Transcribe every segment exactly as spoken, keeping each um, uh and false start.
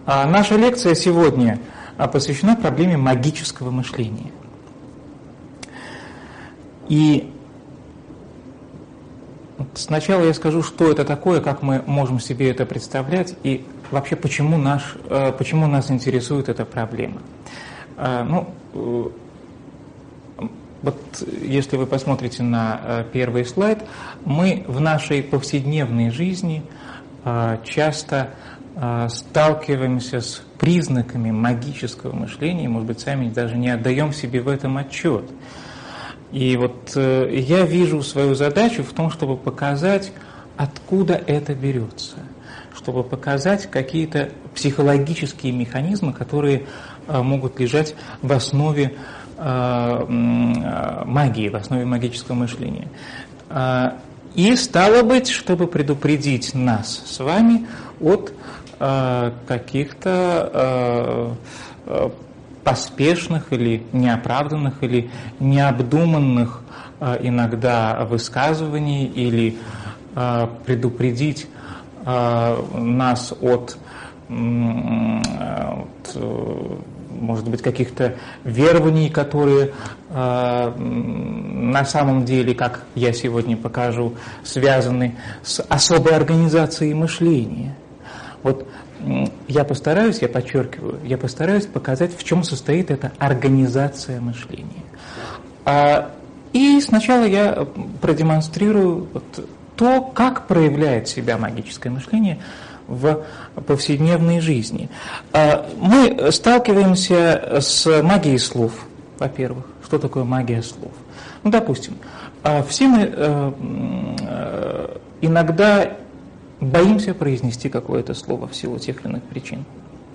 А наша лекция сегодня посвящена проблеме магического мышления. И сначала я скажу, что это такое, как мы можем себе это представлять, и вообще почему, наш, почему нас интересует эта проблема. Ну, вот если вы посмотрите на первый слайд, мы в нашей повседневной жизни часто сталкиваемся с признаками магического мышления, может быть, сами даже не отдаем себе в этом отчет. И вот я вижу свою задачу в том, чтобы показать, откуда это берется, чтобы показать какие-то психологические механизмы, которые могут лежать в основе магии, в основе магического мышления. И стало быть, чтобы предупредить нас с вами от каких-то поспешных или неоправданных, или необдуманных иногда высказываний, или предупредить нас от, от может быть, каких-то верований, которые на самом деле, как я сегодня покажу, связаны с особой организацией мышления. Вот я постараюсь, я подчеркиваю, я постараюсь показать, в чем состоит эта организация мышления. И сначала я продемонстрирую вот то, как проявляет себя магическое мышление в повседневной жизни. Мы сталкиваемся с магией слов, во-первых. Что такое магия слов? Ну, допустим, все мы иногда боимся произнести какое-то слово в силу тех или иных причин.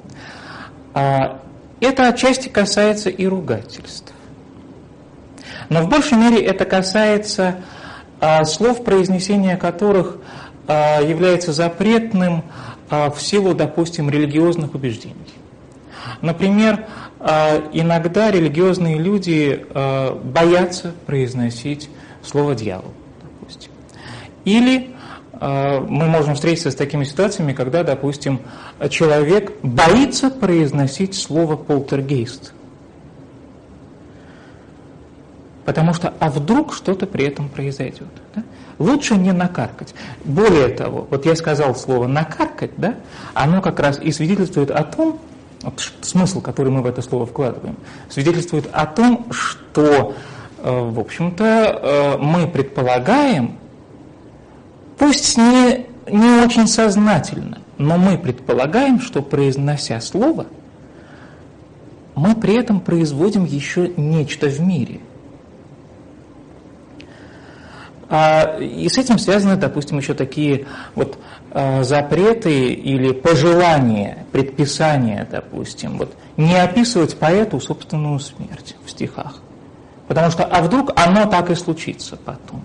Это отчасти касается и ругательств. Но в большей мере это касается слов, произнесение которых является запретным в силу, допустим, религиозных убеждений. Например, иногда религиозные люди боятся произносить слово «дьявол», допустим. Или мы можем встретиться с такими ситуациями, когда, допустим, человек боится произносить слово «полтергейст». Потому что, а вдруг что-то при этом произойдет. Да? Лучше не накаркать. Более того, вот я сказал слово «накаркать», да, оно как раз и свидетельствует о том, вот смысл, который мы в это слово вкладываем, свидетельствует о том, что, в общем-то, мы предполагаем, пусть не, не очень сознательно, но мы предполагаем, что, произнося слово, мы при этом производим еще нечто в мире. И с этим связаны, допустим, еще такие вот запреты или пожелания, предписания, допустим, вот, не описывать поэту собственную смерть в стихах. Потому что, а вдруг оно так и случится потом.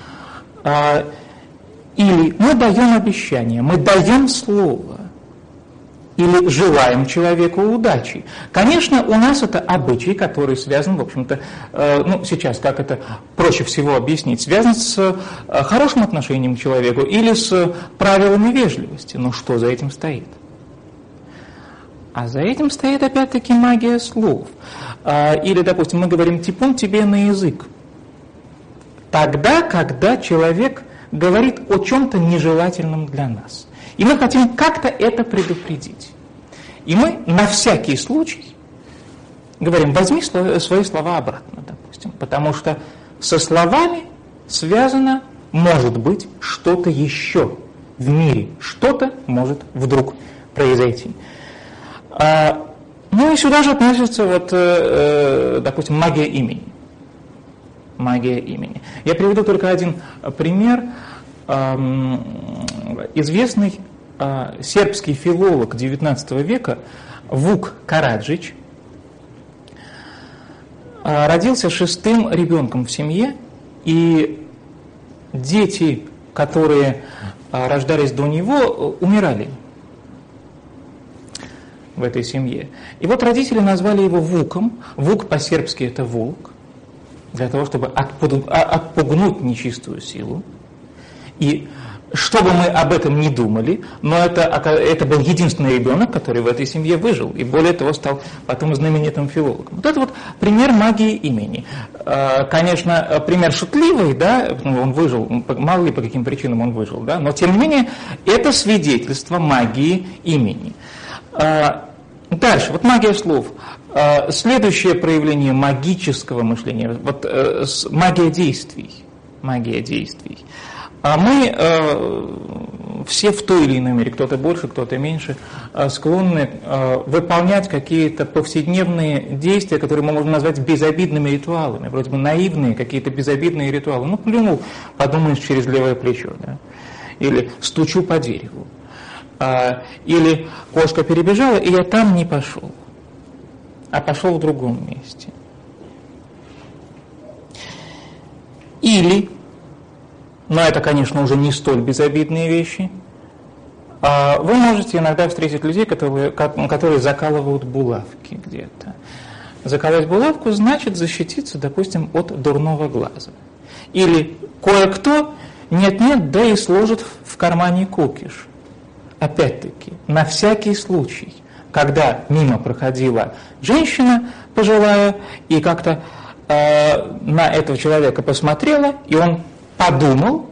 Или мы даем обещание, мы даем слово, или желаем человеку удачи. Конечно, у нас это обычай, который связан, в общем-то, э, ну, сейчас, как это проще всего объяснить, связан с э, хорошим отношением к человеку или с правилами вежливости. Но что за этим стоит? А за этим стоит, опять-таки, магия слов. Э, или, допустим, мы говорим «типун тебе на язык». Тогда, когда человек говорит о чем-то нежелательном для нас. И мы хотим как-то это предупредить. И мы на всякий случай говорим, возьми свои слова обратно, допустим. Потому что со словами связано, может быть, что-то еще в мире. Что-то может вдруг произойти. А, ну и сюда же относится, вот, э, допустим, магия имени. Магия имени. Я приведу только один пример. Известный э, сербский филолог девятнадцатого века Вук Караджич э, родился шестым ребенком в семье, и дети, которые э, рождались до него, э, умирали в этой семье. И вот родители назвали его Вуком. Вук по-сербски это волк, для того, чтобы отпугнуть нечистую силу. И что бы мы об этом не думали, но это, это был единственный ребенок, который в этой семье выжил, и более того, стал потом знаменитым филологом. Вот это вот пример магии имени. Конечно, пример шутливый, да, он выжил, мало ли по каким причинам он выжил, да, но тем не менее, это свидетельство магии имени. Дальше, вот магия слов. Следующее проявление магического мышления, вот магия действий. Магия действий. А мы э, все в той или иной мере, кто-то больше, кто-то меньше, э, склонны э, выполнять какие-то повседневные действия, которые мы можем назвать безобидными ритуалами, вроде бы наивные какие-то безобидные ритуалы. Ну, плюнул, подумаешь, через левое плечо, да? Или стучу по дереву, а, или кошка перебежала, и я там не пошел, а пошел в другом месте. Или, но это, конечно, уже не столь безобидные вещи, вы можете иногда встретить людей, которые, которые закалывают булавки где-то. Заколоть булавку значит защититься, допустим, от дурного глаза. Или кое-кто нет-нет, да и сложит в кармане кукиш. Опять-таки, на всякий случай, когда мимо проходила женщина пожилая и как-то э, на этого человека посмотрела, и он подумал,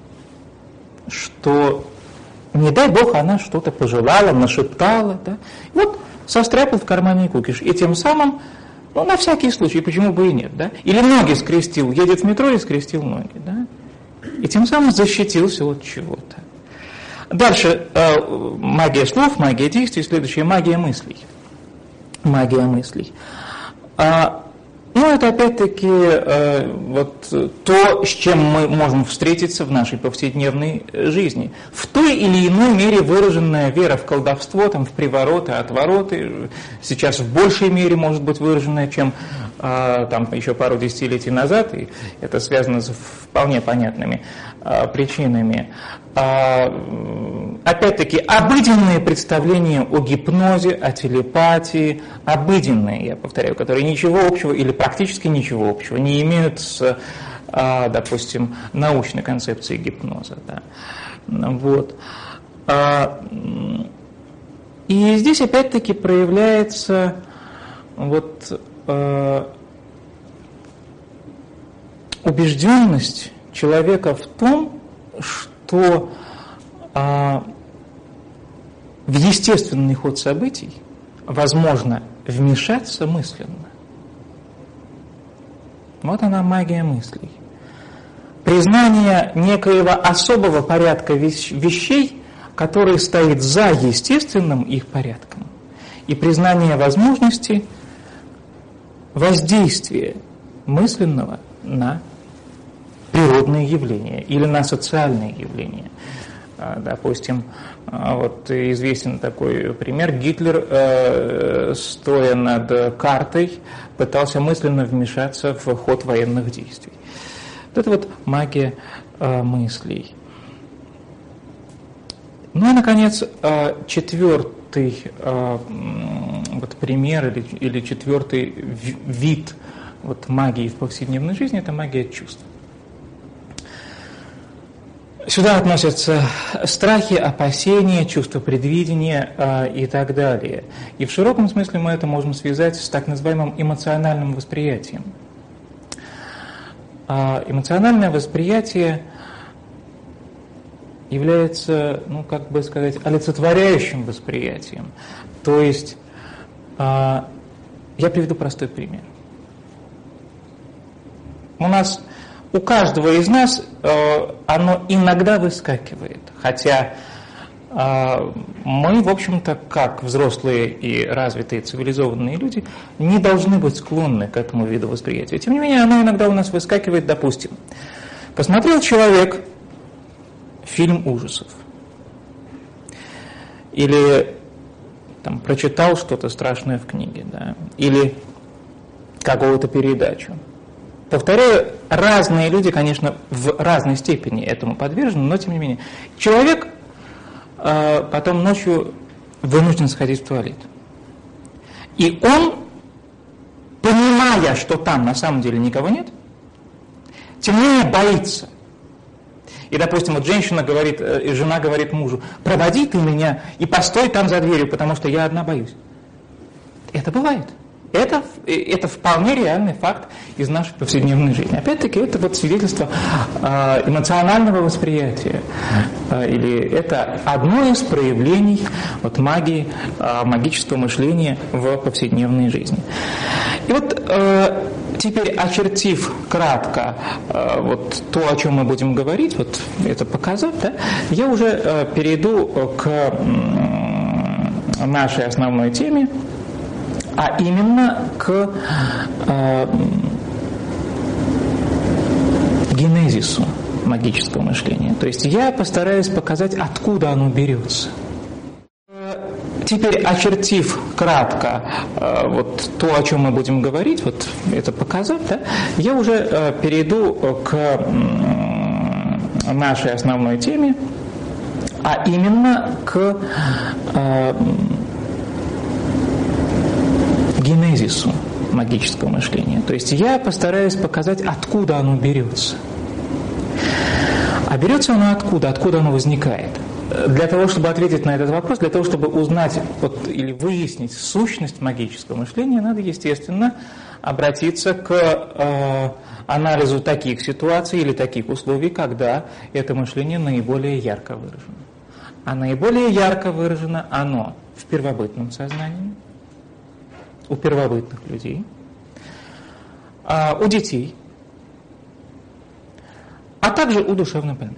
что, не дай бог, она что-то пожелала, нашептала, да? Вот состряпал в кармане кукиш, и тем самым, ну, на всякий случай, почему бы и нет, да? Или ноги скрестил, едет в метро и скрестил ноги, да? И тем самым защитился от чего-то. Дальше э, магия слов, магия действий, следующая магия мыслей. Магия мыслей. А, ну, это опять-таки э, вот то, с чем мы можем встретиться в нашей повседневной жизни. В той или иной мере выраженная вера в колдовство, там, в привороты, отвороты, сейчас в большей мере может быть выраженная, чем э, там, еще пару десятилетий назад, и это связано с вполне понятными э, причинами. А, опять-таки, обыденные представления о гипнозе, о телепатии, обыденные, я повторяю, которые ничего общего или практически ничего общего не имеют с, а, допустим, научной концепцией гипноза. Да. Вот. А, и здесь опять-таки проявляется вот, а, убежденность человека в том, что а, в естественный ход событий возможно вмешаться мысленно. Вот она магия мыслей. Признание некоего особого порядка вещей, который стоит за естественным их порядком, и признание возможности воздействия мысленного на природные явления или на социальные явления. Допустим, вот известен такой пример. Гитлер, стоя над картой, пытался мысленно вмешаться в ход военных действий. Вот это вот магия мыслей. Ну и, наконец, четвертый вот пример или, или четвертый вид вот магии в повседневной жизни – это магия чувств. Сюда относятся страхи, опасения, чувство предвидения э, и так далее. И в широком смысле мы это можем связать с так называемым эмоциональным восприятием. А эмоциональное восприятие является, ну, как бы сказать, олицетворяющим восприятием. То есть, э, я приведу простой пример. У нас... У каждого из нас э, оно иногда выскакивает, хотя э, мы, в общем-то, как взрослые и развитые цивилизованные люди, не должны быть склонны к этому виду восприятия. Тем не менее, оно иногда у нас выскакивает, допустим. Посмотрел человек фильм ужасов, или там, прочитал что-то страшное в книге, да, или какую-то передачу. Повторяю, разные люди, конечно, в разной степени этому подвержены, но тем не менее. Человек э, потом ночью вынужден сходить в туалет. И он, понимая, что там на самом деле никого нет, тем не менее боится. И, допустим, вот женщина говорит, и жена говорит мужу: проводи ты меня и постой там за дверью, потому что я одна боюсь. Это бывает. Это, это вполне реальный факт из нашей повседневной жизни. Опять-таки, это вот свидетельство э, эмоционального восприятия. Э, или это одно из проявлений вот, магии, э, магического мышления в повседневной жизни. И вот э, теперь, очертив кратко э, вот, то, о чем мы будем говорить, вот это показав, да, я уже э, перейду к э, нашей основной теме, а именно к э, генезису магического мышления. То есть я постараюсь показать, откуда оно берется. Теперь, очертив кратко э, вот то, о чем мы будем говорить, вот это показав, да, я уже э, перейду к э, нашей основной теме, а именно к э, генезису магического мышления. То есть я постараюсь показать, откуда оно берется. А берется оно откуда? Откуда оно возникает? Для того, чтобы ответить на этот вопрос, для того, чтобы узнать вот, или выяснить сущность магического мышления, надо, естественно, обратиться к э, анализу таких ситуаций или таких условий, когда это мышление наиболее ярко выражено. А наиболее ярко выражено оно в первобытном сознании, у первобытных людей, у детей, а также у душевнобольных.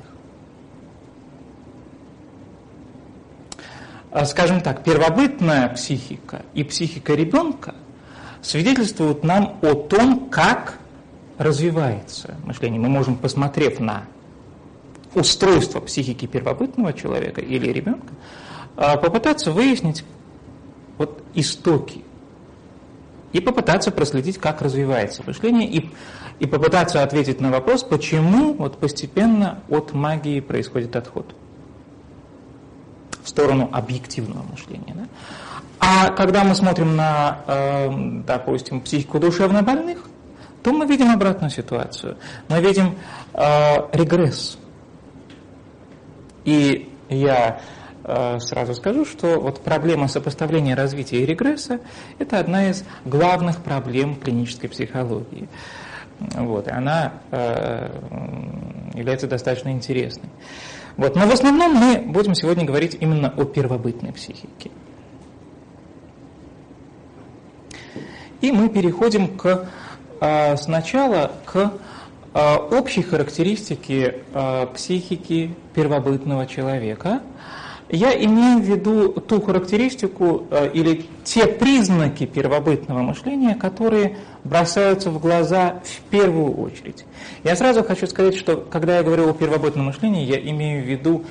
Скажем так, первобытная психика и психика ребенка свидетельствуют нам о том, как развивается мышление. Мы можем, посмотрев на устройство психики первобытного человека или ребенка, попытаться выяснить вот истоки, и попытаться проследить, как развивается мышление, и, и попытаться ответить на вопрос, почему вот постепенно от магии происходит отход в сторону объективного мышления. Да? А когда мы смотрим на, э, допустим, психику душевнобольных, то мы видим обратную ситуацию. Мы видим э, регресс. И я сразу скажу, что вот проблема сопоставления развития и регресса – это одна из главных проблем клинической психологии. Вот, и она э, является достаточно интересной. Вот, но в основном мы будем сегодня говорить именно о первобытной психике. И мы переходим к, э, сначала к э, общей характеристике э, психики первобытного человека. Я имею в виду ту характеристику э, или те признаки первобытного мышления, которые бросаются в глаза в первую очередь. Я сразу хочу сказать, что когда я говорю о первобытном мышлении, я имею в виду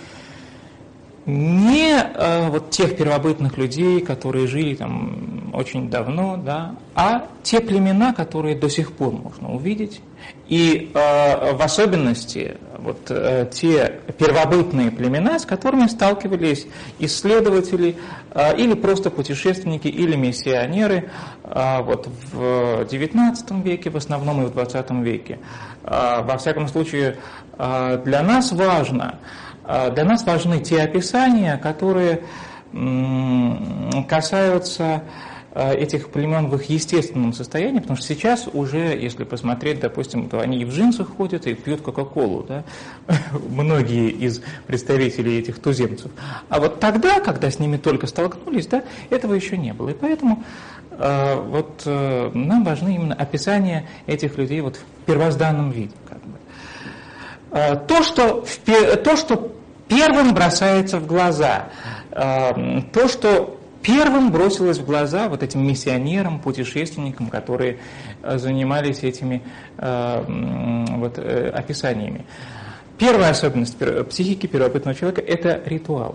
не э, вот тех первобытных людей, которые жили там очень давно, да, а те племена, которые до сих пор можно увидеть. И э, в особенности вот, э, те первобытные племена, с которыми сталкивались исследователи э, или просто путешественники, или миссионеры э, вот, в девятнадцатом веке в основном и в двадцатом веке. Э, во всяком случае, э, для нас важно, э, для нас важны те описания, которые м- касаются этих племен в их естественном состоянии, потому что сейчас уже, если посмотреть, допустим, то они и в джинсах ходят, и пьют кока-колу, да? Многие из представителей этих туземцев. А вот тогда, когда с ними только столкнулись, да, этого еще не было. И поэтому э, вот, э, нам важны именно описания этих людей вот в первозданном виде. Как бы. э, то, что в, то, что первым бросается в глаза, э, то, что первым бросилось в глаза вот этим миссионерам, путешественникам, которые занимались этими э, вот, э, описаниями. Первая особенность психики первобытного человека – это ритуал.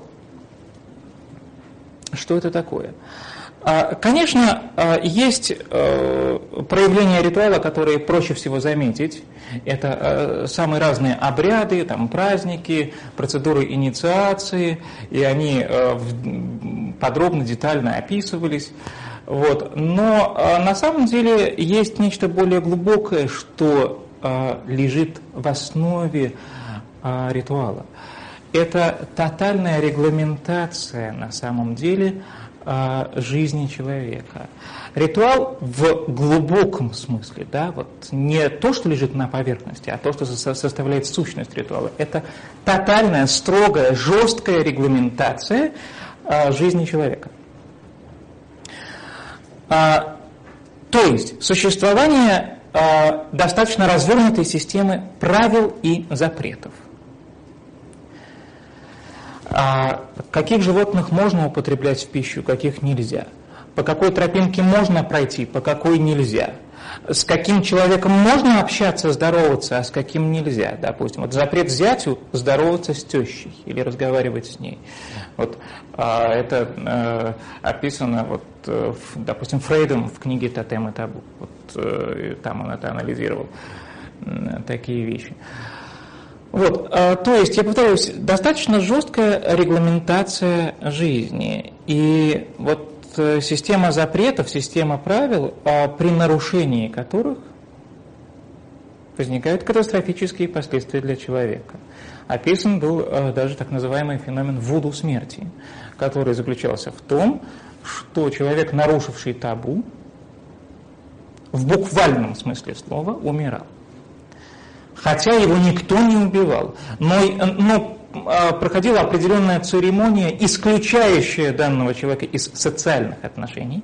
Что это такое? Конечно, есть проявления ритуала, которые проще всего заметить. Это самые разные обряды, там, праздники, процедуры инициации, и они подробно, детально описывались. Вот. Но на самом деле есть нечто более глубокое, что лежит в основе а, ритуала. Это тотальная регламентация на самом деле а, жизни человека. Ритуал в глубоком смысле, да, вот не то, что лежит на поверхности, а то, что составляет сущность ритуала. Это тотальная, строгая, жесткая регламентация а, жизни человека. А, то есть существование а, достаточно развернутой системы правил и запретов. А, каких животных можно употреблять в пищу, каких нельзя. По какой тропинке можно пройти, по какой нельзя. С каким человеком можно общаться, здороваться, а с каким нельзя. Допустим, вот запрет зятю здороваться с тещей или разговаривать с ней. Вот, а, это а, описано, вот, в, допустим, Фрейдом в книге «Тотем и табу». Вот, а, там он это анализировал, а, такие вещи. Вот, а, то есть, я повторюсь, достаточно жесткая регламентация жизни. И вот система запретов, система правил, при нарушении которых возникают катастрофические последствия для человека. Описан был даже так называемый феномен вуду смерти, который заключался в том, что человек, нарушивший табу, в буквальном смысле слова умирал. Хотя его никто не убивал, но, но проходила определенная церемония, исключающая данного человека из социальных отношений.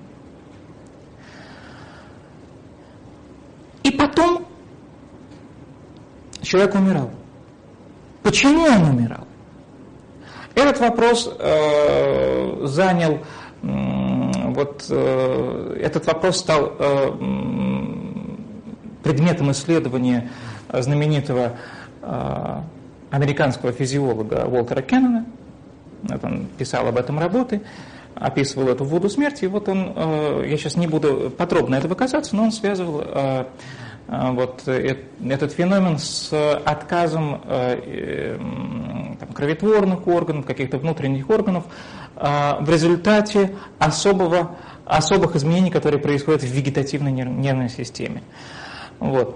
И потом человек умирал. Почему он умирал? Этот вопрос э, занял, э, вот, э, этот вопрос стал э, предметом исследования знаменитого э, американского физиолога Уолтера Кеннона. Вот он писал об этом работы, описывал эту вуду смерти. И вот он, я сейчас не буду подробно этого касаться, но он связывал вот этот феномен с отказом там, кроветворных органов, каких-то внутренних органов в результате особого, особых изменений, которые происходят в вегетативной нервной системе. Вот.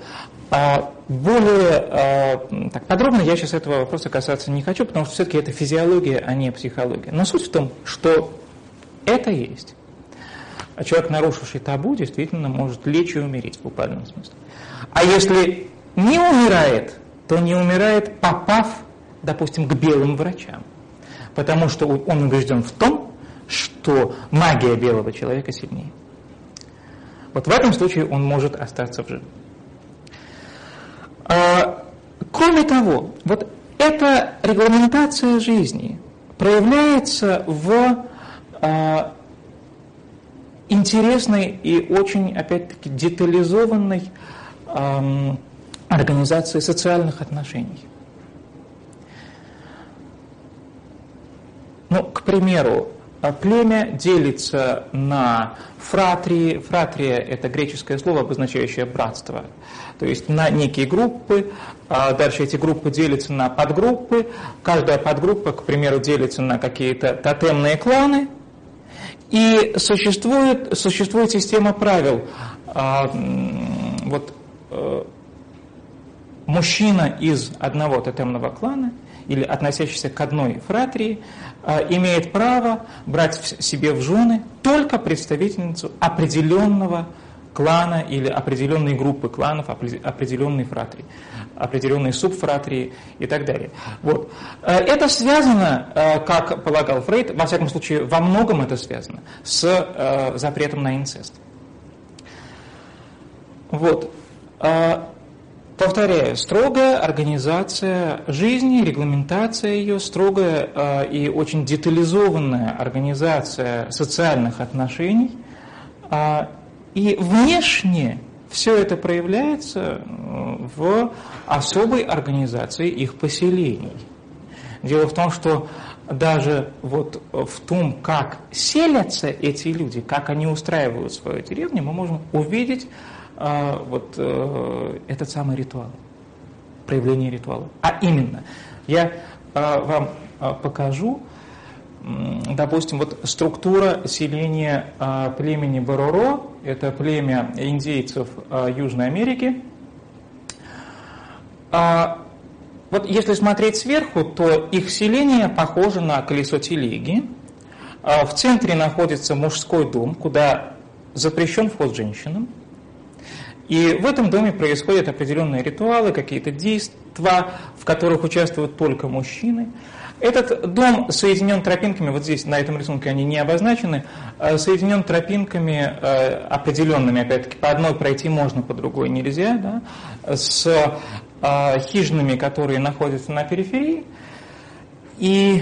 Более так, подробно я сейчас этого вопроса касаться не хочу, потому что все-таки это физиология, а не психология. Но суть в том, что это есть. Человек, нарушивший табу, действительно может лечь и умереть в буквальном смысле. А если не умирает, то не умирает, попав, допустим, к белым врачам. Потому что он убежден в том, что магия белого человека сильнее. Вот в этом случае он может остаться в живых. Кроме того, вот эта регламентация жизни проявляется в э, интересной и очень, опять-таки, детализованной э, организации социальных отношений. Ну, к примеру, племя делится на фратрии. Фратрия – это греческое слово, обозначающее братство. То есть на некие группы, дальше эти группы делятся на подгруппы, каждая подгруппа, к примеру, делится на какие-то тотемные кланы, и существует, существует система правил. Вот мужчина из одного тотемного клана или относящийся к одной фратрии имеет право брать себе в жены только представительницу определенного клана или определенной группы кланов, определенной фратрии, определенной субфратрии и так далее. Вот. Это связано, как полагал Фрейд, во всяком случае, во многом это связано с запретом на инцест. Вот. Повторяю, строгая организация жизни, регламентация ее, строгая э, и очень детализованная организация социальных отношений. Э, и внешне все это проявляется в особой организации их поселений. Дело в том, что даже вот в том, как селятся эти люди, как они устраивают свою деревню, мы можем увидеть А, вот э, этот самый ритуал, проявление ритуала. А именно, я а, вам а, покажу, м, допустим, вот структура селения а, племени Бороро, это племя индейцев а, Южной Америки. А, вот если смотреть сверху, то их селение похоже на колесо телеги. В центре находится мужской дом, куда запрещен вход женщинам. И в этом доме происходят определенные ритуалы, какие-то действия, в которых участвуют только мужчины. Этот дом соединен тропинками, вот здесь на этом рисунке они не обозначены, соединен тропинками определенными, опять-таки, по одной пройти можно, по другой нельзя, да, с хижинами, которые находятся на периферии. И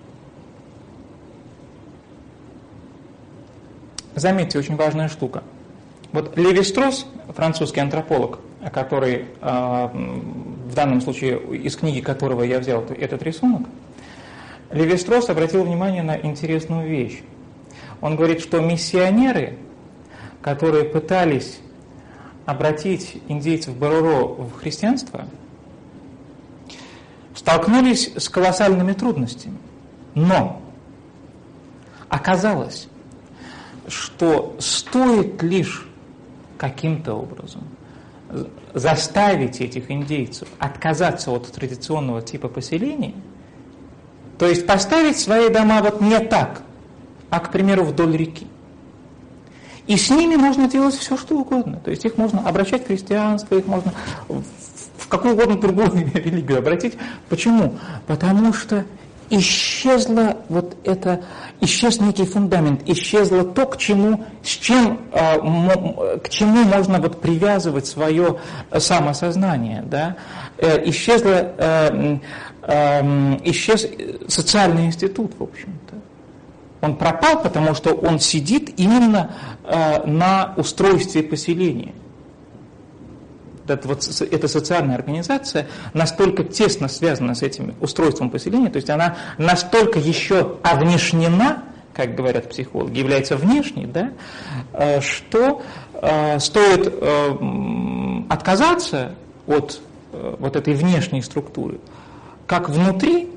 заметьте, очень важная штука. Вот Леви-Стросс, французский антрополог, который в данном случае, из книги которого я взял этот рисунок, Леви-Стросс обратил внимание на интересную вещь. Он говорит, что миссионеры, которые пытались обратить индейцев Бороро в христианство, столкнулись с колоссальными трудностями. Но оказалось, что стоит лишь каким-то образом заставить этих индейцев отказаться от традиционного типа поселения, то есть поставить свои дома вот не так, а, к примеру, вдоль реки. И с ними можно делать все, что угодно. То есть их можно обращать в христианство, их можно в какую угодно другую религию обратить. Почему? Потому что исчезло вот это, исчез некий фундамент, исчезло то, к чему, с чем, к чему можно вот привязывать свое самосознание, да? Исчезло, исчез социальный институт, в общем-то. Он пропал, потому что он сидит именно на устройстве поселения. Это, вот, эта социальная организация настолько тесно связана с этим устройством поселения, то есть она настолько еще овнешнена, как говорят психологи, является внешней, да, что э, стоит э, отказаться от э, вот этой внешней структуры, как внутри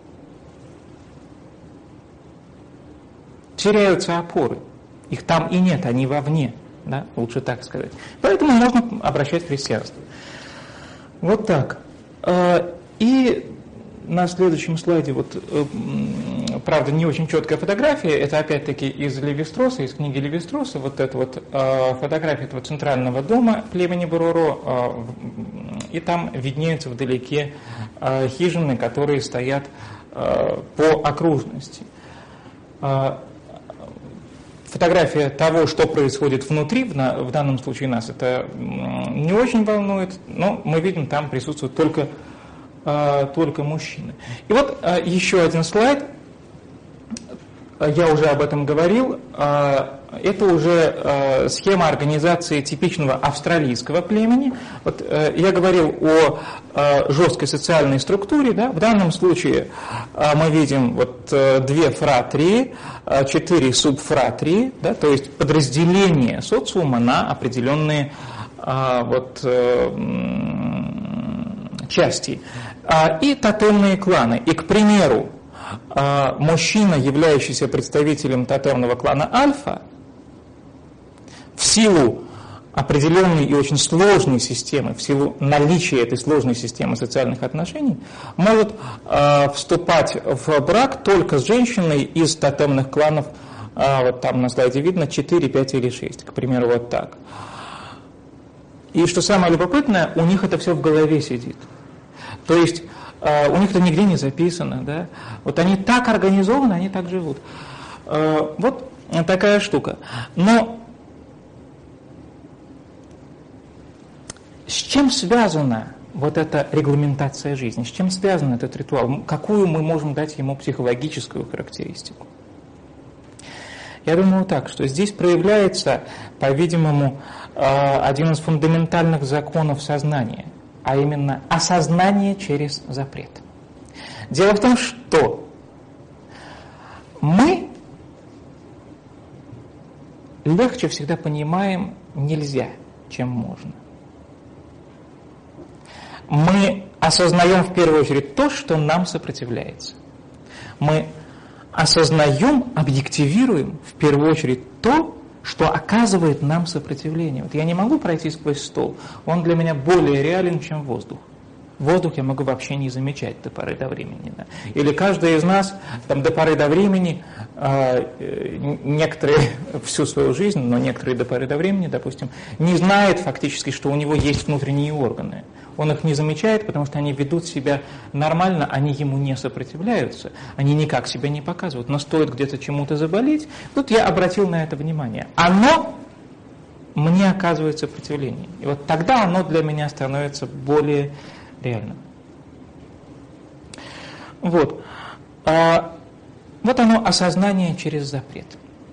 теряются опоры. Их там и нет, они вовне. Да, лучше так сказать. Поэтому можно обращать в христианство. Вот так. И на следующем слайде, вот, правда, не очень четкая фотография, это опять-таки из Леви-Стросса, из книги Леви-Стросса, вот эта вот фотография этого центрального дома племени Бороро, и там виднеются вдалеке хижины, которые стоят по окружности. Фотография того, что происходит внутри, в, на, в данном случае нас это не очень волнует, но мы видим, там присутствуют только, э, только мужчины. И вот э, еще один слайд, я уже об этом говорил, э, это уже э, схема организации типичного австралийского племени. Вот, э, я говорил о э, жесткой социальной структуре, да? В данном случае э, мы видим вот, э, две фратрии, э, четыре субфратрии, да? То есть подразделение социума на определенные э, вот, э, части. Э, и тотемные кланы. И, к примеру, э, мужчина, являющийся представителем тотемного клана Альфа, в силу определенной и очень сложной системы, в силу наличия этой сложной системы социальных отношений, может э, вступать в брак только с женщиной из тотемных кланов, э, вот там на слайде видно, четыре, пять или шесть, к примеру, вот так. И что самое любопытное, у них это все в голове сидит. То есть э, у них это нигде не записано, да? Вот они так организованы, они так живут. Э, вот такая штука. Но с чем связана вот эта регламентация жизни? С чем связан этот ритуал? Какую мы можем дать ему психологическую характеристику? Я думаю так, что здесь проявляется, по-видимому, один из фундаментальных законов сознания, а именно осознание через запрет. Дело в том, что мы легче всегда понимаем нельзя, чем можно. Мы осознаем в первую очередь то, что нам сопротивляется. Мы осознаем, объективируем в первую очередь то, что оказывает нам сопротивление. Вот я не могу пройти сквозь стол, он для меня более реален, чем воздух. Воздух я могу вообще не замечать до поры до времени. Да? Или каждый из нас там, до поры до времени, э, некоторые всю свою жизнь, но некоторые до поры до времени, допустим, не знает фактически, что у него есть внутренние органы. Он их не замечает, потому что они ведут себя нормально, они ему не сопротивляются, они никак себя не показывают. Но стоит где-то чему-то заболеть, тут я обратил на это внимание. Оно мне оказывает сопротивление. И вот тогда оно для меня становится более реальным. Вот. А, вот оно, осознание через запрет.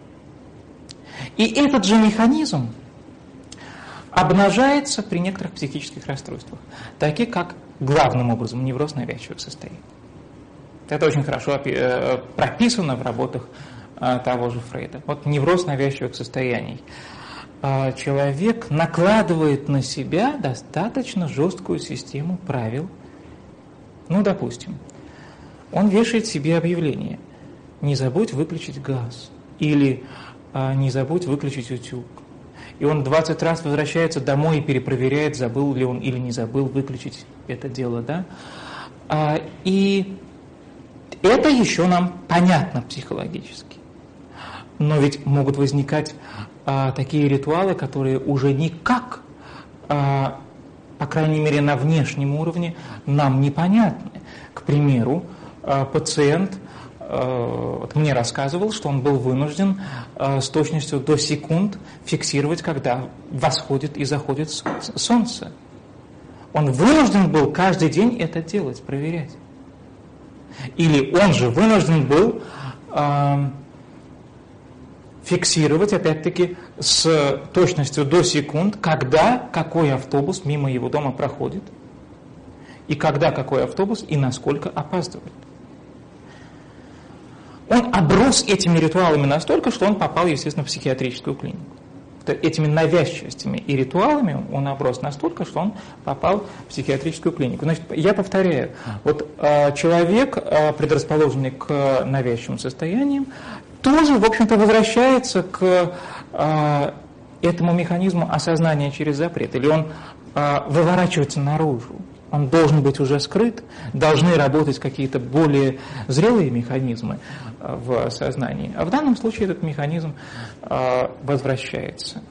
И этот же механизм обнажается при некоторых психических расстройствах, такие как, главным образом, невроз навязчивых состояний. Это очень хорошо прописано в работах того же Фрейда. Вот невроз навязчивых состояний. Человек накладывает на себя достаточно жесткую систему правил. Ну, допустим, он вешает себе объявление: «Не забудь выключить газ» или «Не забудь выключить утюг». И он двадцать раз возвращается домой и перепроверяет, забыл ли он или не забыл выключить это дело. Да? И это еще нам понятно психологически. Но ведь могут возникать а, такие ритуалы, которые уже никак, а, по крайней мере на внешнем уровне, нам непонятны. К примеру, а, пациент а, вот мне рассказывал, что он был вынужден а, с точностью до секунд фиксировать, когда восходит и заходит солнце. Он вынужден был каждый день это делать, проверять. Или он же вынужден был а, фиксировать, опять-таки, с точностью до секунд, когда какой автобус мимо его дома проходит, и когда какой автобус и насколько опаздывает. Он оброс этими ритуалами настолько, что он попал, естественно, в психиатрическую клинику. Этими навязчивостями и ритуалами он оброс настолько, что он попал в психиатрическую клинику. Значит, я повторяю, вот э, человек, э, предрасположенный к навязчивым состояниям, тоже, в общем-то, возвращается к э, этому механизму осознания через запрет, или он э, выворачивается наружу. Он должен быть уже скрыт, должны работать какие-то более зрелые механизмы в сознании. А в данном случае этот механизм э, возвращается.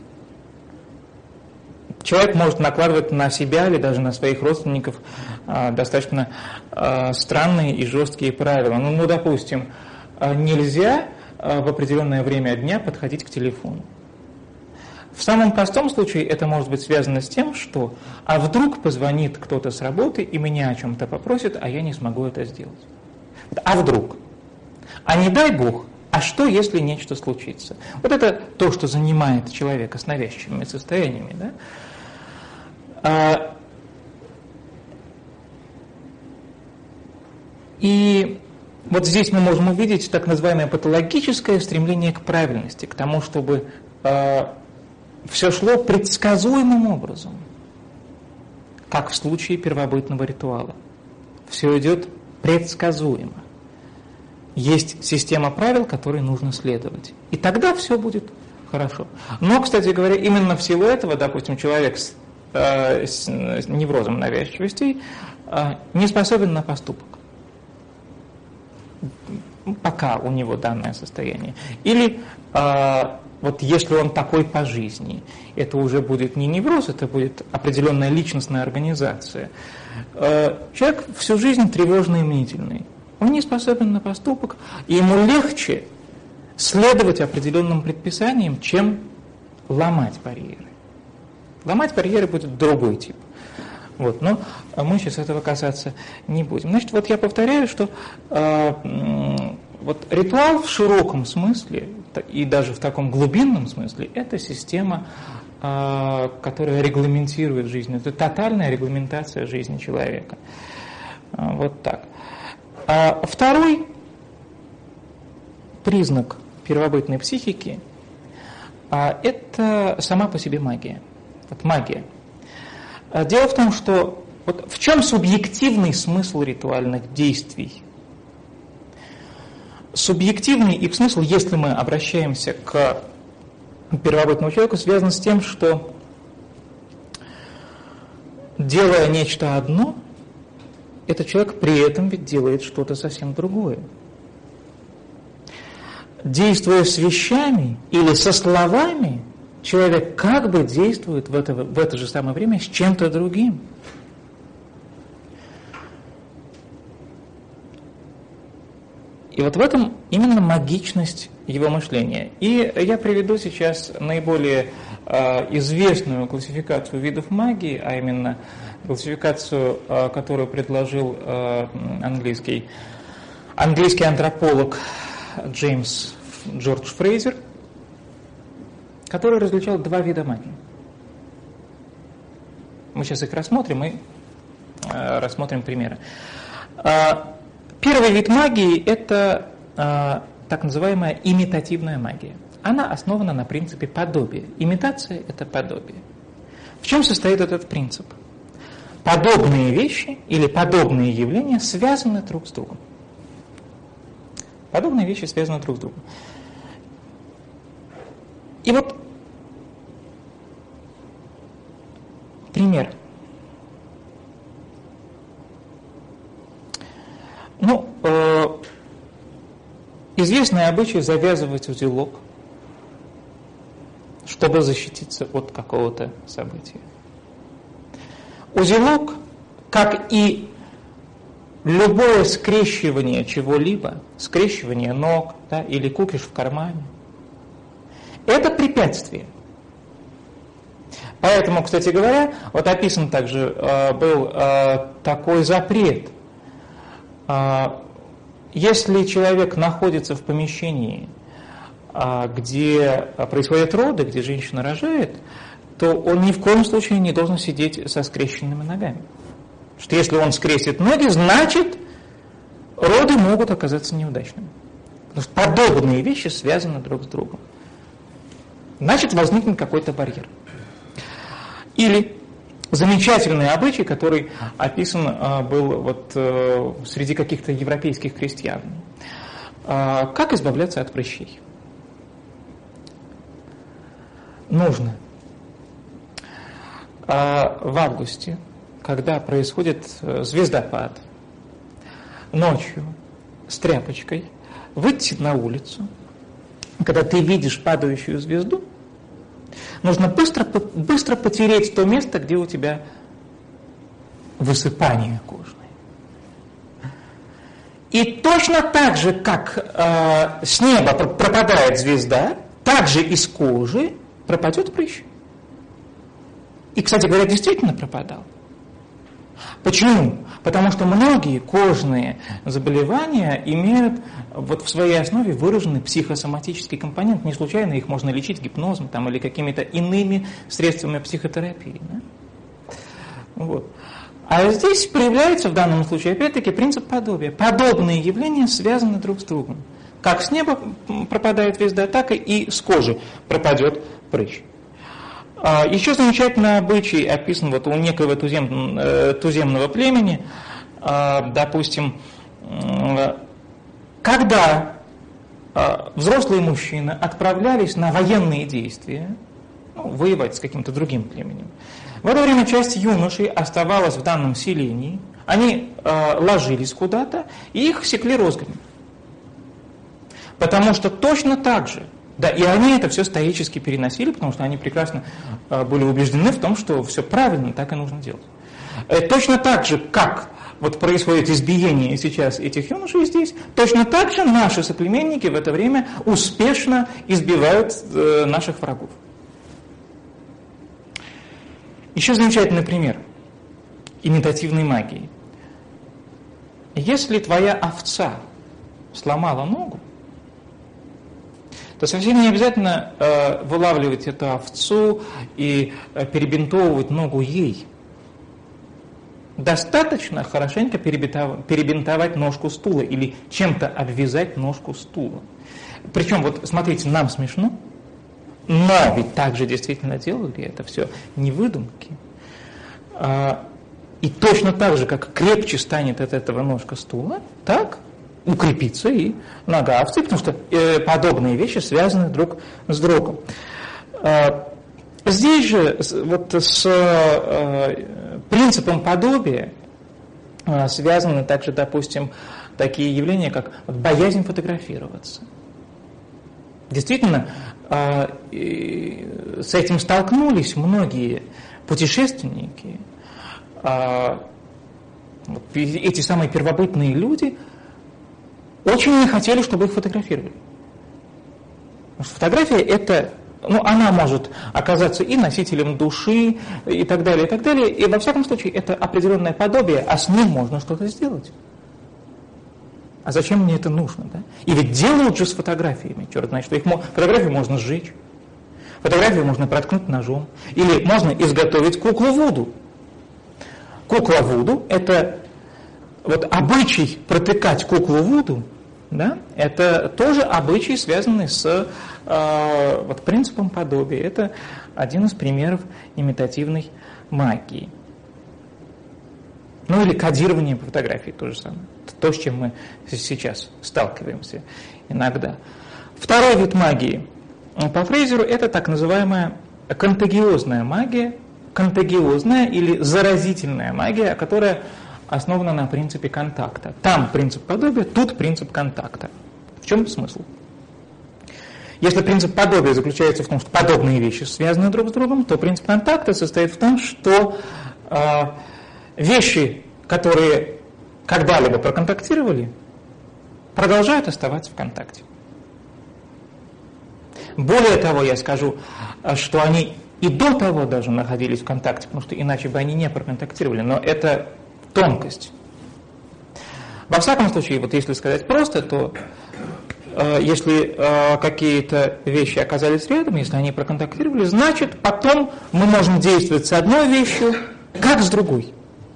Человек может накладывать на себя или даже на своих родственников э, достаточно э, странные и жесткие правила. Ну, ну допустим, э, нельзя э, в определенное время дня подходить к телефону. В самом простом случае это может быть связано с тем, что а вдруг позвонит кто-то с работы и меня о чем-то попросит, а я не смогу это сделать. А вдруг? А не дай Бог, а что, если нечто случится? Вот это то, что занимает человека с навязчивыми состояниями. Да? А, и вот здесь мы можем увидеть так называемое патологическое стремление к правильности, к тому, чтобы а, все шло предсказуемым образом, как в случае первобытного ритуала. Все идет предсказуемо. Есть система правил, которой нужно следовать. И тогда все будет хорошо. Но, кстати говоря, именно в силу этого, допустим, человек с, э, с неврозом навязчивостей э, не способен на поступок. Пока у него данное состояние. Или э, вот если он такой по жизни, это уже будет не невроз, это будет определенная личностная организация. Э, человек всю жизнь тревожный и мнительный. Он не способен на поступок, и ему легче следовать определенным предписаниям, чем ломать барьеры. Ломать барьеры будет другой тип. Вот, но мы сейчас этого касаться не будем. Значит, вот я повторяю, что э, вот ритуал в широком смысле, и даже в таком глубинном смысле, это система, э, которая регламентирует жизнь. Это тотальная регламентация жизни человека. Э, вот так. А второй признак первобытной психики а, – это сама по себе магия. Вот магия. А, дело в том, что вот в чем субъективный смысл ритуальных действий? Субъективный их смысл, если мы обращаемся к первобытному человеку, связан с тем, что делая нечто одно, этот человек при этом ведь делает что-то совсем другое. Действуя с вещами или со словами, человек как бы действует в это, в это же самое время с чем-то другим. И вот в этом именно магичность его мышления. И я приведу сейчас наиболее э, известную классификацию видов магии, а именно классификацию, э, которую предложил э, английский, английский антрополог Джеймс Джордж Фрейзер, который различал два вида магии. Мы сейчас их рассмотрим и э, рассмотрим примеры. Э, первый вид магии – это э, так называемая имитативная магия. Она основана на принципе подобия. Имитация – это подобие. В чем состоит этот принцип? Подобные вещи или подобные явления связаны друг с другом. Подобные вещи связаны друг с другом. И вот пример. Ну, э, известный обычай завязывать узелок, чтобы защититься от какого-то события. Узелок, как и любое скрещивание чего-либо, скрещивание ног, да, или кукиш в кармане, это препятствие. Поэтому, кстати говоря, вот описан также э, был э, такой запрет. Э, если человек находится в помещении, э, где происходят роды, где женщина рожает, то он ни в коем случае не должен сидеть со скрещенными ногами. Потому что если он скрестит ноги, значит, роды могут оказаться неудачными. Потому что подобные вещи связаны друг с другом. Значит, возникнет какой-то барьер. Или замечательный обычай, который описан а, был вот, а, среди каких-то европейских крестьян. А, как избавляться от прыщей? Нужно а, в августе, когда происходит звездопад, ночью с тряпочкой выйти на улицу. Когда ты видишь падающую звезду, нужно быстро, быстро потереть то место, где у тебя высыпание кожное. И точно так же, как э, с неба пропадает звезда, так же из кожи пропадет прыщ. И, кстати говоря, действительно пропадал. Почему? Потому что многие кожные заболевания имеют вот в своей основе выраженный психосоматический компонент. Не случайно их можно лечить гипнозом там, или какими-то иными средствами психотерапии. Да? Вот. А здесь проявляется в данном случае опять-таки принцип подобия. Подобные явления связаны друг с другом. Как с неба пропадает звезда, так и с кожи пропадет прыщ. Еще замечательный обычай описан вот у некоего тузем, туземного племени, допустим, когда взрослые мужчины отправлялись на военные действия, ну, воевать с каким-то другим племенем, в это время часть юношей оставалась в данном селении, они ложились куда-то и их секли розгами. Потому что точно так же, да, и они это все стоически переносили, потому что они прекрасно э, были убеждены в том, что все правильно, так и нужно делать. Э, точно так же, как вот происходит избиение сейчас этих юношей здесь, точно так же наши соплеменники в это время успешно избивают э, наших врагов. Еще замечательный пример имитативной магии. Если твоя овца сломала ногу, то совсем не обязательно э, вылавливать эту овцу и э, перебинтовывать ногу ей. Достаточно хорошенько перебинтовать, перебинтовать ножку стула или чем-то обвязать ножку стула. Причем, вот смотрите, нам смешно, но ведь так же действительно делали, это все не выдумки. А, и точно так же, как крепче станет от этого ножка стула, так укрепится и нога овцы, потому что э, подобные вещи связаны друг с другом. Э, здесь же вот с э, принципом подобия связаны также, допустим, такие явления, как боязнь фотографироваться. Действительно, с этим столкнулись многие путешественники, эти самые первобытные люди очень не хотели, чтобы их фотографировали. Потому что фотография это, ну, она может оказаться и носителем души, и так далее, и так далее. И во всяком случае, это определенное подобие, а с ним можно что-то сделать. А зачем мне это нужно, да? И ведь делают же с фотографиями, черт знает, что их фотографию можно сжечь, фотографию можно проткнуть ножом, или можно изготовить куклу Вуду. Кукла Вуду – это вот обычай протыкать куклу Вуду, да? Это тоже обычай, связанный с э, вот, принципом подобия. Это один из примеров имитативной магии. Ну или кодирование по фотографии, то же самое. То, с чем мы сейчас сталкиваемся иногда. Второй вид магии по Фрейзеру – это так называемая контагиозная магия, контагиозная или заразительная магия, которая основана на принципе контакта. Там принцип подобия, тут принцип контакта. В чем смысл? Если принцип подобия заключается в том, что подобные вещи связаны друг с другом, то принцип контакта состоит в том, что э, вещи, которые когда-либо проконтактировали, продолжают оставаться в контакте. Более того, я скажу, что они и до того даже находились в контакте, потому что иначе бы они не проконтактировали, но это тонкость. Во всяком случае, вот если сказать просто, то э, если э, какие-то вещи оказались рядом, если они проконтактировали, значит потом мы можем действовать с одной вещью, как с другой.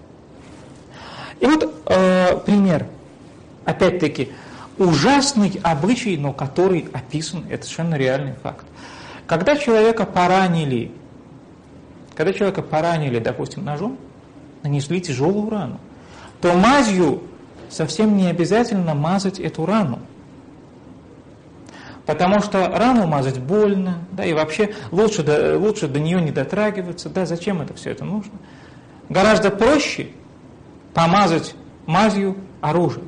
И вот э, пример, опять-таки, ужасный обычай, но который описан, это совершенно реальный факт. Когда человека поранили, когда человека поранили, допустим, ножом, нанесли тяжелую рану, то мазью совсем не обязательно мазать эту рану. Потому что рану мазать больно, да, и вообще лучше до, лучше до нее не дотрагиваться, да, зачем это все это нужно? Гораздо проще помазать мазью оружие.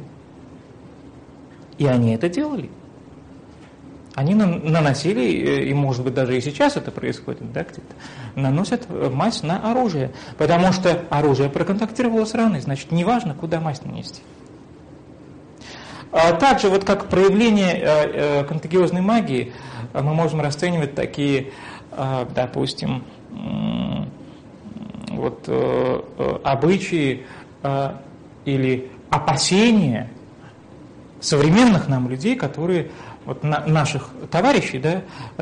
И они это делали. Они наносили, и может быть даже и сейчас это происходит, да, где-то, наносят мазь на оружие, потому что оружие проконтактировало с раной, значит, неважно, куда мазь нанести. Также вот как проявление контагиозной магии мы можем расценивать такие, допустим, вот обычаи или опасения современных нам людей, которые, вот наших товарищей, да,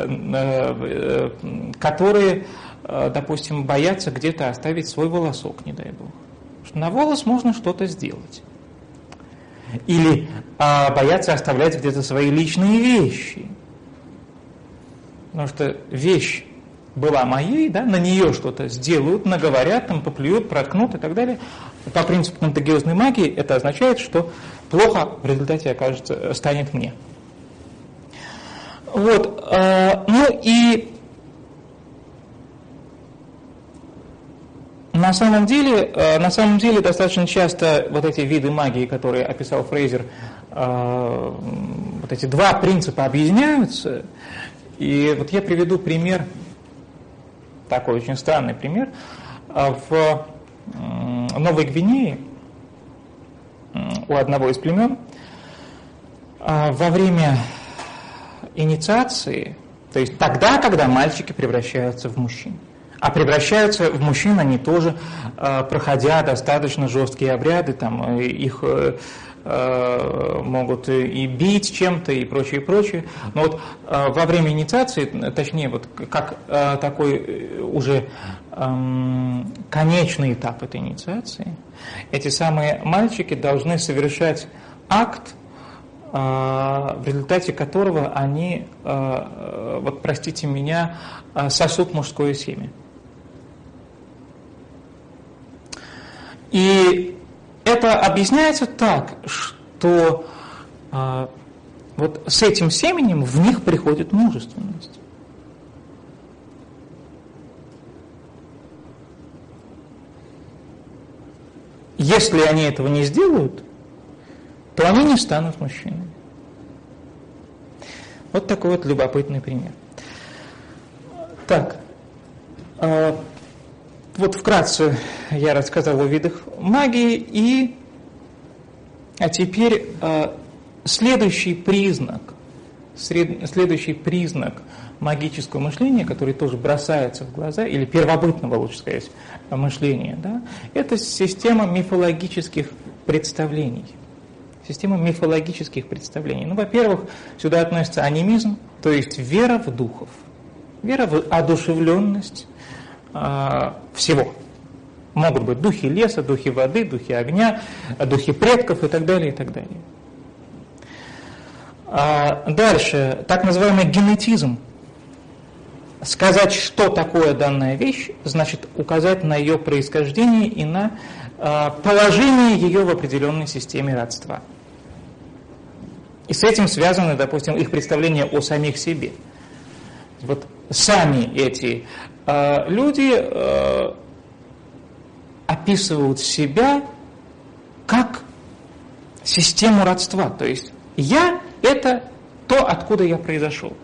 которые, допустим, боятся где-то оставить свой волосок, не дай бог. Потому что на волос можно что-то сделать. Или а, боятся оставлять где-то свои личные вещи. Потому что вещь была моей, да, на нее что-то сделают, наговорят, там, поплюют, проткнут и так далее. По принципу контагиозной магии это означает, что плохо в результате окажется, станет мне. Вот, э, ну и на самом деле, э, на самом деле достаточно часто вот эти виды магии, которые описал Фрейзер, э, вот эти два принципа объединяются. И вот я приведу пример, такой очень странный пример. В Новой Гвинее у одного из племен во время инициации, то есть тогда, когда мальчики превращаются в мужчин. А превращаются в мужчин они тоже, проходя достаточно жесткие обряды, там их могут и бить чем-то и прочее, прочее. Но вот во время инициации, точнее, вот как такой уже конечный этап этой инициации, эти самые мальчики должны совершать акт, в результате которого они, вот простите меня, сосут мужское семя. И это объясняется так, что а, вот с этим семенем в них приходит мужественность. если они этого не сделают, то они не станут мужчинами. Вот такой вот любопытный пример. Так, э, вот вкратце я рассказал о видах магии, и а теперь э, следующий признак, сред, следующий признак магического мышления, который тоже бросается в глаза, или первобытного, лучше сказать, мышления, да, это система мифологических представлений. Система мифологических представлений. Ну, во-первых, сюда относится анимизм, то есть вера в духов, вера в одушевленность э, всего. Могут быть духи леса, духи воды, духи огня, духи предков и так далее, и так далее. А дальше, так называемый генетизм. Сказать, что такое данная вещь, значит указать на ее происхождение и на э, положение ее в определенной системе родства. И с этим связаны, допустим, их представления о самих себе. Вот сами эти э, люди э, описывают себя как систему родства. То есть я – это то, откуда я произошел.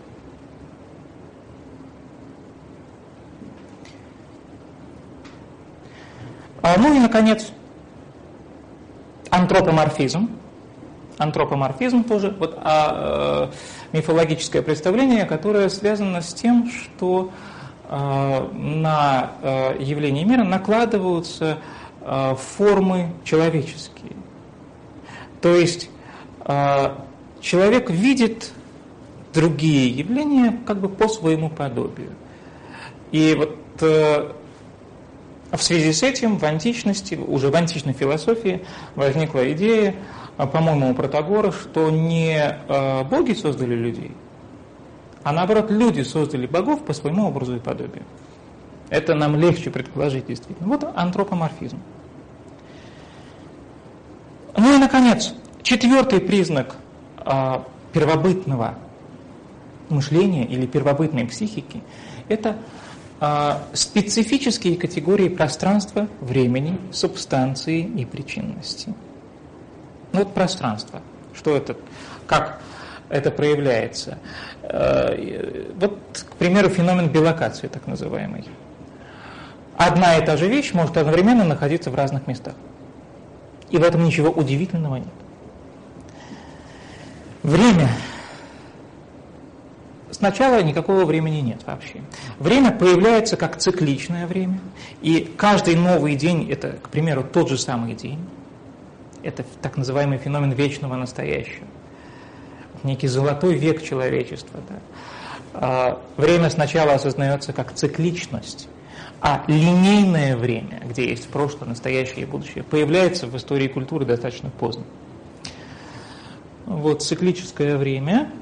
А, ну и, наконец, антропоморфизм. Антропоморфизм тоже вот, а, э, мифологическое представление, которое связано с тем, что э, на э, явление мира накладываются э, формы человеческие. То есть э, человек видит другие явления как бы по своему подобию. И вот э, в связи с этим в античности, уже в античной философии возникла идея, по-моему, у Протагора, что не э, боги создали людей, а наоборот, люди создали богов по своему образу и подобию. Это нам легче предположить действительно. Вот антропоморфизм. Ну и, наконец, четвертый признак э, первобытного мышления или первобытной психики – это э, специфические категории пространства, времени, субстанции и причинности. Ну, вот пространство. Что это? Как это проявляется? Вот, к примеру, феномен билокации, так называемый. Одна и та же вещь может одновременно находиться в разных местах. И в этом ничего удивительного нет. Время. Сначала никакого времени нет вообще. Время появляется как цикличное время. И каждый новый день – это, к примеру, тот же самый день. Это так называемый феномен вечного настоящего. Некий золотой век человечества. Да. Время сначала осознается как цикличность, а линейное время, где есть прошлое, настоящее и будущее, появляется в истории культуры достаточно поздно. Вот циклическое время.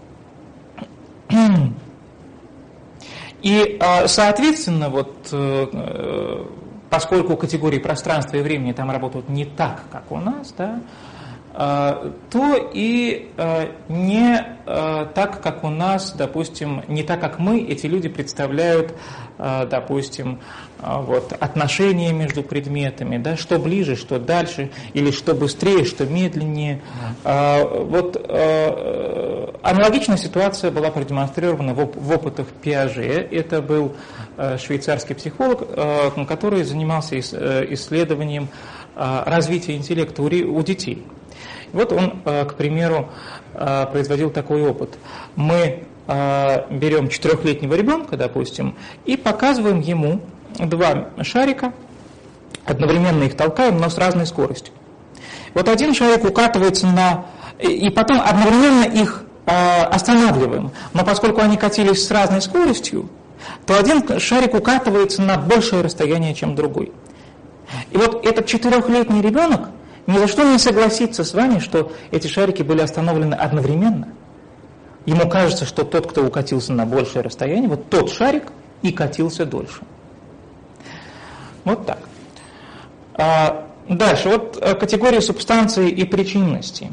И, соответственно, вот... поскольку категории пространства и времени там работают не так, как у нас, да, то и не так, как у нас, допустим, не так, как мы, эти люди представляют, допустим, вот, отношения между предметами, да, что ближе, что дальше, или что быстрее, что медленнее. Вот аналогичная ситуация была продемонстрирована в опытах Пиаже. Это был швейцарский психолог, который занимался исследованием развития интеллекта у детей. Вот он, к примеру, производил такой опыт. Мы берем четырехлетнего ребенка, допустим, и показываем ему два шарика, одновременно их толкаем, но с разной скоростью. Вот один шарик укатывается на... и потом одновременно их останавливаем. Но поскольку они катились с разной скоростью, то один шарик укатывается на большее расстояние, чем другой. И вот этот четырехлетний ребенок ни за что не согласится с вами, что эти шарики были остановлены одновременно. Ему кажется, что тот, кто укатился на большее расстояние, вот тот шарик и катился дольше. Вот так. А дальше, вот категория субстанции и причинности.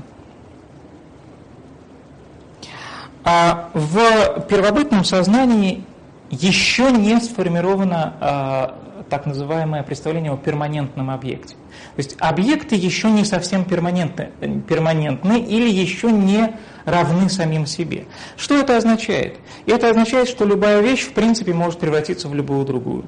А в первобытном сознании еще не сформировано э, так называемое представление о перманентном объекте. То есть объекты еще не совсем перманентны, перманентны или еще не равны самим себе. Что это означает? Это означает, что любая вещь в принципе может превратиться в любую другую.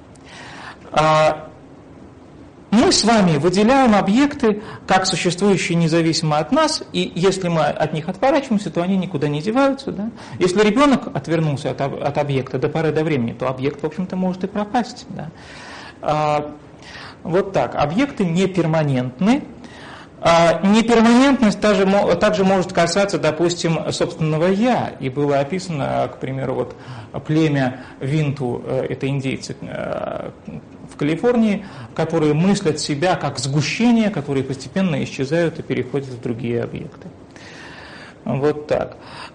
Мы с вами выделяем объекты как существующие независимо от нас, и если мы от них отворачиваемся, то они никуда не деваются. Да? Если ребенок отвернулся от, от объекта до поры до времени, то объект, в общем-то, может и пропасть. Да? А, вот так. Объекты не перманентны. А, неперманентность также, также может касаться, допустим, собственного «я». И было описано, к примеру, вот племя Винту, это индейцы в Калифорнии, которые мыслят себя как сгущение, которые постепенно исчезают и переходят в другие объекты. Вот так.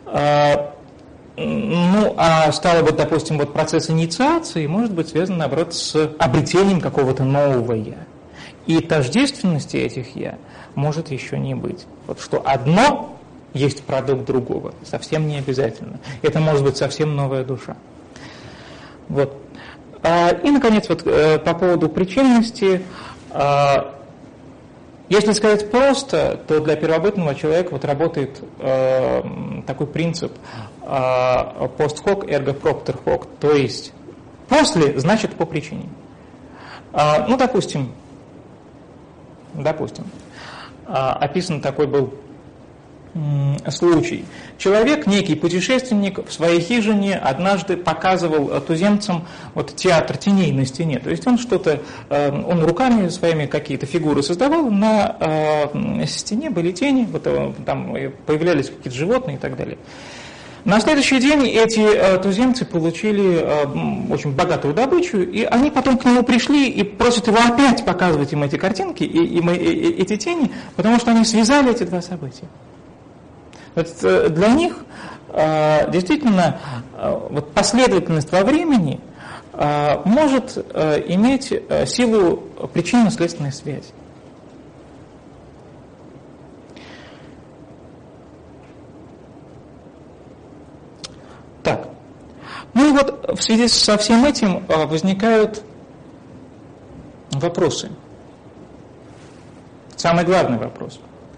Ну, а стало быть, допустим, вот процесс инициации может быть связан, наоборот, с обретением какого-то нового «я». И тождественности этих «я» может еще не быть. Вот что одно есть продукт другого, совсем не обязательно. Это может быть совсем новая душа. Вот. И, наконец, вот по поводу причинности. Если сказать просто, то для первобытного человека вот работает такой принцип post hoc ergo propter hoc, то есть после значит по причине. Ну, допустим, допустим, описан такой был случай. Человек, некий путешественник в своей хижине однажды показывал туземцам вот театр теней на стене. То есть он что-то, он руками своими какие-то фигуры создавал, на стене были тени, вот там появлялись какие-то животные и так далее. На следующий день эти туземцы получили очень богатую добычу, и они потом к нему пришли и просят его опять показывать им эти картинки и, и, и эти тени, потому что они связали эти два события. Вот для них действительно вот последовательность во времени может иметь силу причинно-следственной связи. Так, ну и вот в связи со всем этим возникают вопросы. Самый главный вопрос.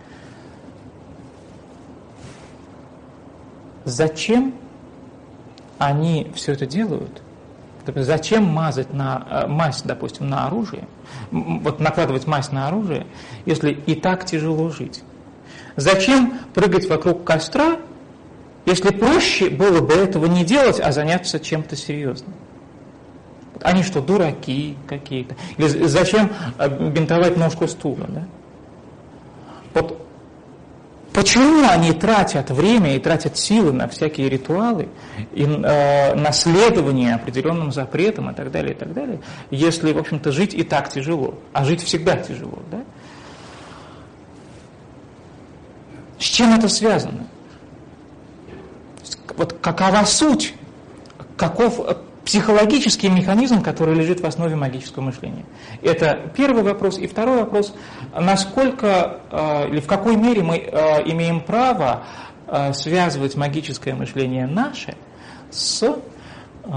Зачем они все это делают? Зачем мазать на, мазь, допустим, на оружие, вот накладывать мазь на оружие, если и так тяжело жить? Зачем прыгать вокруг костра, если проще было бы этого не делать, а заняться чем-то серьезным? Они что, дураки какие-то? Или зачем бинтовать ножку стула? Да? Вот почему они тратят время и тратят силы на всякие ритуалы, и э, на следование определенным запретам и так далее, и так далее, если, в общем-то, жить и так тяжело, а жить всегда тяжело, да? С чем это связано? Вот какова суть, каков психологический механизм, который лежит в основе магического мышления? Это первый вопрос. И второй вопрос, насколько э, или в какой мере мы э, имеем право э, связывать магическое мышление наше с э,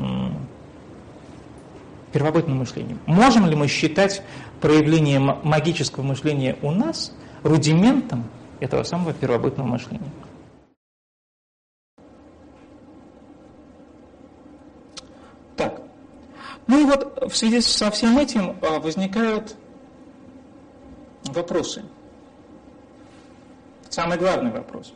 первобытным мышлением. Можем ли мы считать проявление магического мышления у нас рудиментом этого самого первобытного мышления? Так, ну и вот в связи со всем этим возникают вопросы. Самый главный вопрос.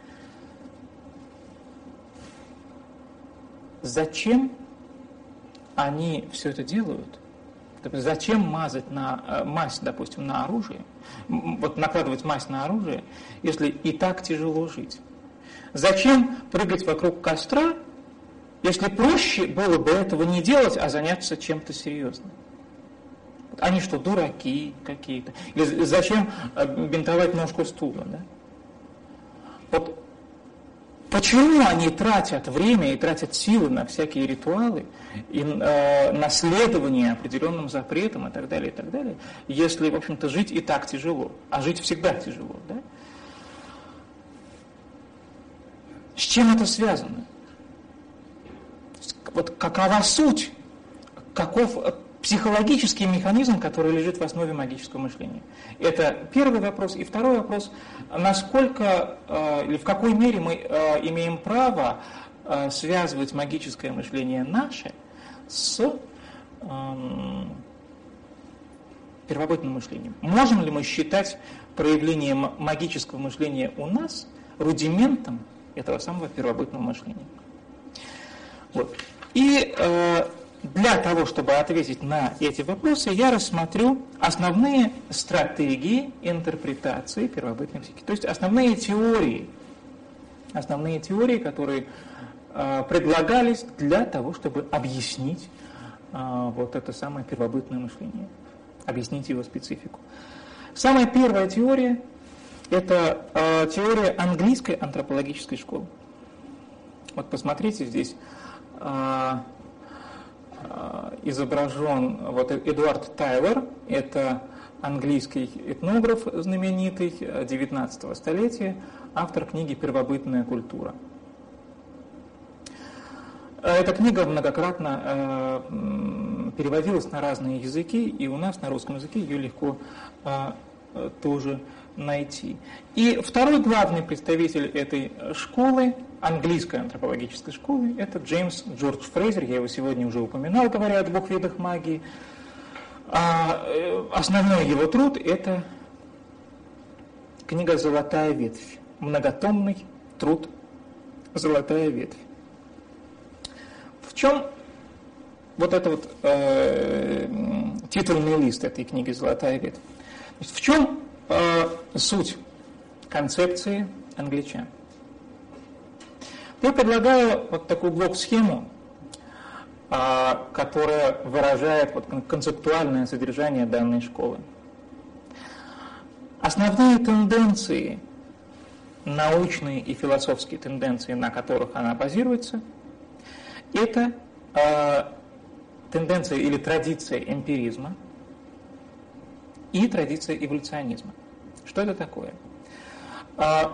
Зачем они все это делают? Зачем мазать на, мазь, допустим, на оружие, вот накладывать мазь на оружие, если и так тяжело жить? Зачем прыгать вокруг костра, если проще было бы этого не делать, а заняться чем-то серьезным? Они что, дураки какие-то? Или зачем бинтовать ножку стула? Да? Вот почему они тратят время и тратят силы на всякие ритуалы, и э, на следование определенным запретам и так далее, и так далее, если, в общем-то, жить и так тяжело, а жить всегда тяжело, да? С чем это связано? вот какова суть, каков психологический механизм, который лежит в основе магического мышления. Это первый вопрос. И второй вопрос, насколько или в какой мере мы имеем право связывать магическое мышление наше с первобытным мышлением. Можем ли мы считать проявление магического мышления у нас рудиментом этого самого первобытного мышления? Вот. И э, для того, чтобы ответить на эти вопросы, я рассмотрю основные стратегии интерпретации первобытной психики. То есть основные теории, основные теории, которые э, предлагались для того, чтобы объяснить э, вот это самое первобытное мышление, объяснить его специфику. Самая первая теория – это э, теория английской антропологической школы. Вот посмотрите, здесь э, э, изображен вот Эдуард Тайлер, это английский этнограф знаменитый девятнадцатого столетия, автор книги «Первобытная культура». Эта книга многократно э, переводилась на разные языки, и у нас на русском языке ее легко э, тоже найти. И второй главный представитель этой школы, английской антропологической школы, это Джеймс Джордж Фрейзер. Я его сегодня уже упоминал, говоря о двух видах магии. А, э, основной его труд – это книга «Золотая ветвь», многотомный труд «Золотая ветвь». В чем вот это вот э, титульный лист этой книги «Золотая ветвь»? В чем э, суть концепции англичан? Я предлагаю вот такую блок-схему, э, которая выражает вот концептуальное содержание данной школы. Основные тенденции, научные и философские тенденции, на которых она базируется, это э, тенденция или традиция эмпиризма и традиция эволюционизма. Что это такое? Э,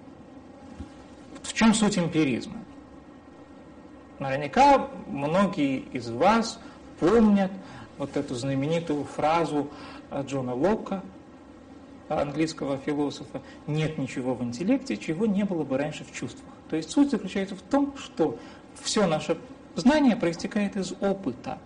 в чем суть эмпиризма? Наверняка многие из вас помнят вот эту знаменитую фразу Джона Локка, английского философа: «Нет ничего в интеллекте, чего не было бы раньше в чувствах». То есть суть заключается в том, что все наше знание проистекает из опыта.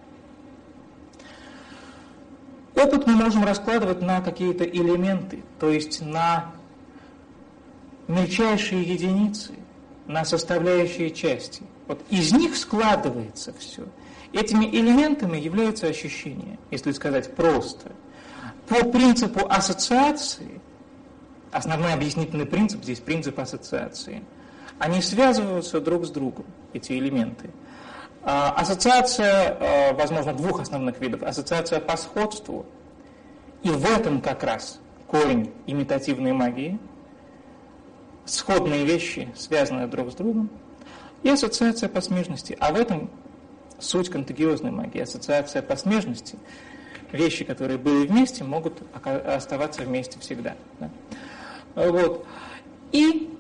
Опыт мы можем раскладывать на какие-то элементы, то есть на мельчайшие единицы, на составляющие части. Вот из них складывается все. Этими элементами являются ощущения, если сказать просто. По принципу ассоциации, основной объяснительный принцип здесь принцип ассоциации, они связываются друг с другом, эти элементы. Ассоциация, возможно, двух основных видов. Ассоциация по сходству, и в этом как раз корень имитативной магии, сходные вещи, связанные друг с другом, и ассоциация по смежности, а в этом суть контагиозной магии. Ассоциация по смежности, вещи, которые были вместе, могут оставаться вместе всегда. Да? Вот. И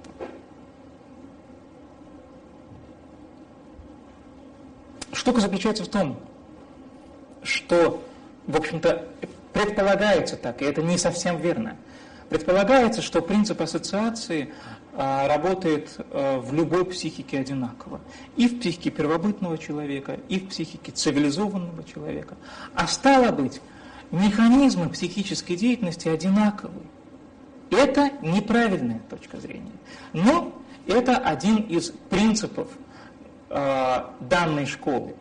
штука заключается в том, что, в общем-то, предполагается так, и это не совсем верно. Предполагается, что принцип ассоциации а, работает а, в любой психике одинаково. И в психике первобытного человека, и в психике цивилизованного человека. А стало быть, механизмы психической деятельности одинаковы. Это неправильная точка зрения. Но это один из принципов данной школы.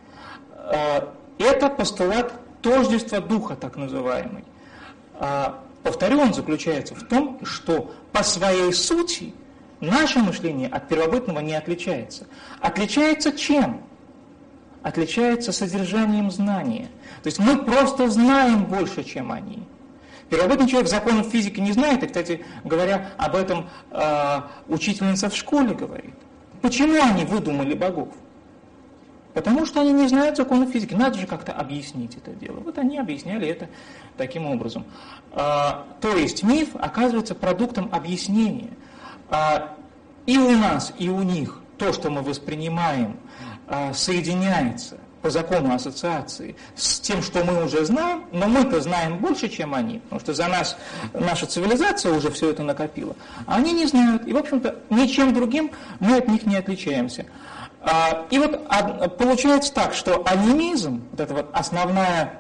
Это постулат тождества духа, так называемый. Повторю, он заключается в том, что по своей сути наше мышление от первобытного не отличается. Отличается чем? Отличается содержанием знания. То есть мы просто знаем больше, чем они. Первобытный человек законов физики не знает, и, кстати говоря, об этом учительница в школе говорит. Почему они выдумали богов? Потому что они не знают законов физики. Надо же как-то объяснить это дело. Вот они объясняли это таким образом. А, то есть миф оказывается продуктом объяснения. А, и у нас, и у них то, что мы воспринимаем соединяется по закону ассоциации с тем, что мы уже знаем, но мы-то знаем больше, чем они, потому что за нас наша цивилизация уже все это накопила, а они не знают, и, в общем-то, ничем другим мы от них не отличаемся. И вот получается так, что анимизм, вот эта вот основная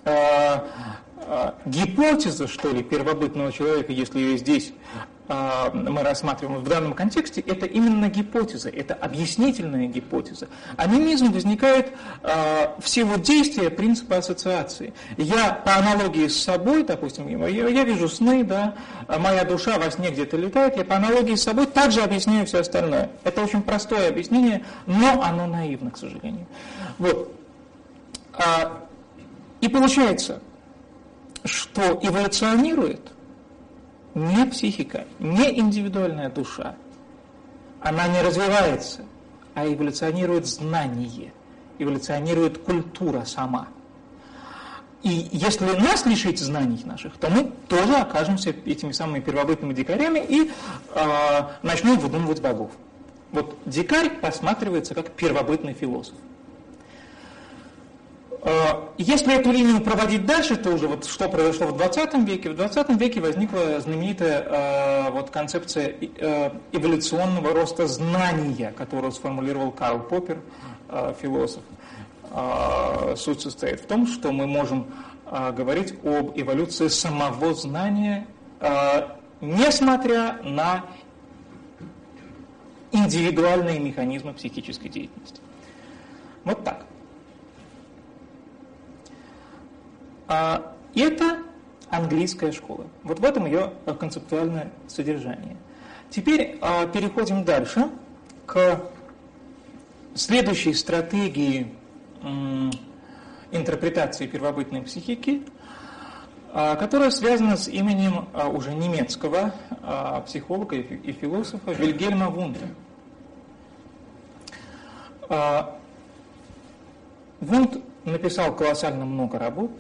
гипотеза, что ли, первобытного человека, если ее здесь э, мы рассматриваем в данном контексте, это именно гипотеза, это объяснительная гипотеза. Анимизм возникает э, в силу действия принципа ассоциации. Я по аналогии с собой, допустим, я, я вижу сны, да, моя душа во сне где-то летает, я по аналогии с собой также объясняю все остальное. Это очень простое объяснение, но оно наивно, к сожалению. Вот. А, и получается, что эволюционирует не психика, не индивидуальная душа. Она не развивается, а эволюционирует знание, эволюционирует культура сама. И если нас лишить знаний наших, то мы тоже окажемся этими самыми первобытными дикарями и э, начнем выдумывать богов. Вот дикарь посматривается как первобытный философ. Если эту линию проводить дальше, то уже вот что произошло в двадцатом веке. В двадцатом веке возникла знаменитая э, вот концепция э, эволюционного роста знания, которую сформулировал Карл Поппер, э, философ. Э, суть состоит в том, что мы можем э, говорить об эволюции самого знания, э, несмотря на индивидуальные механизмы психической деятельности. Вот так. Это английская школа. Вот в этом ее концептуальное содержание. Теперь переходим дальше к следующей стратегии интерпретации первобытной психики, которая связана с именем уже немецкого психолога и философа Вильгельма Вундта. Вундт написал колоссально много работ.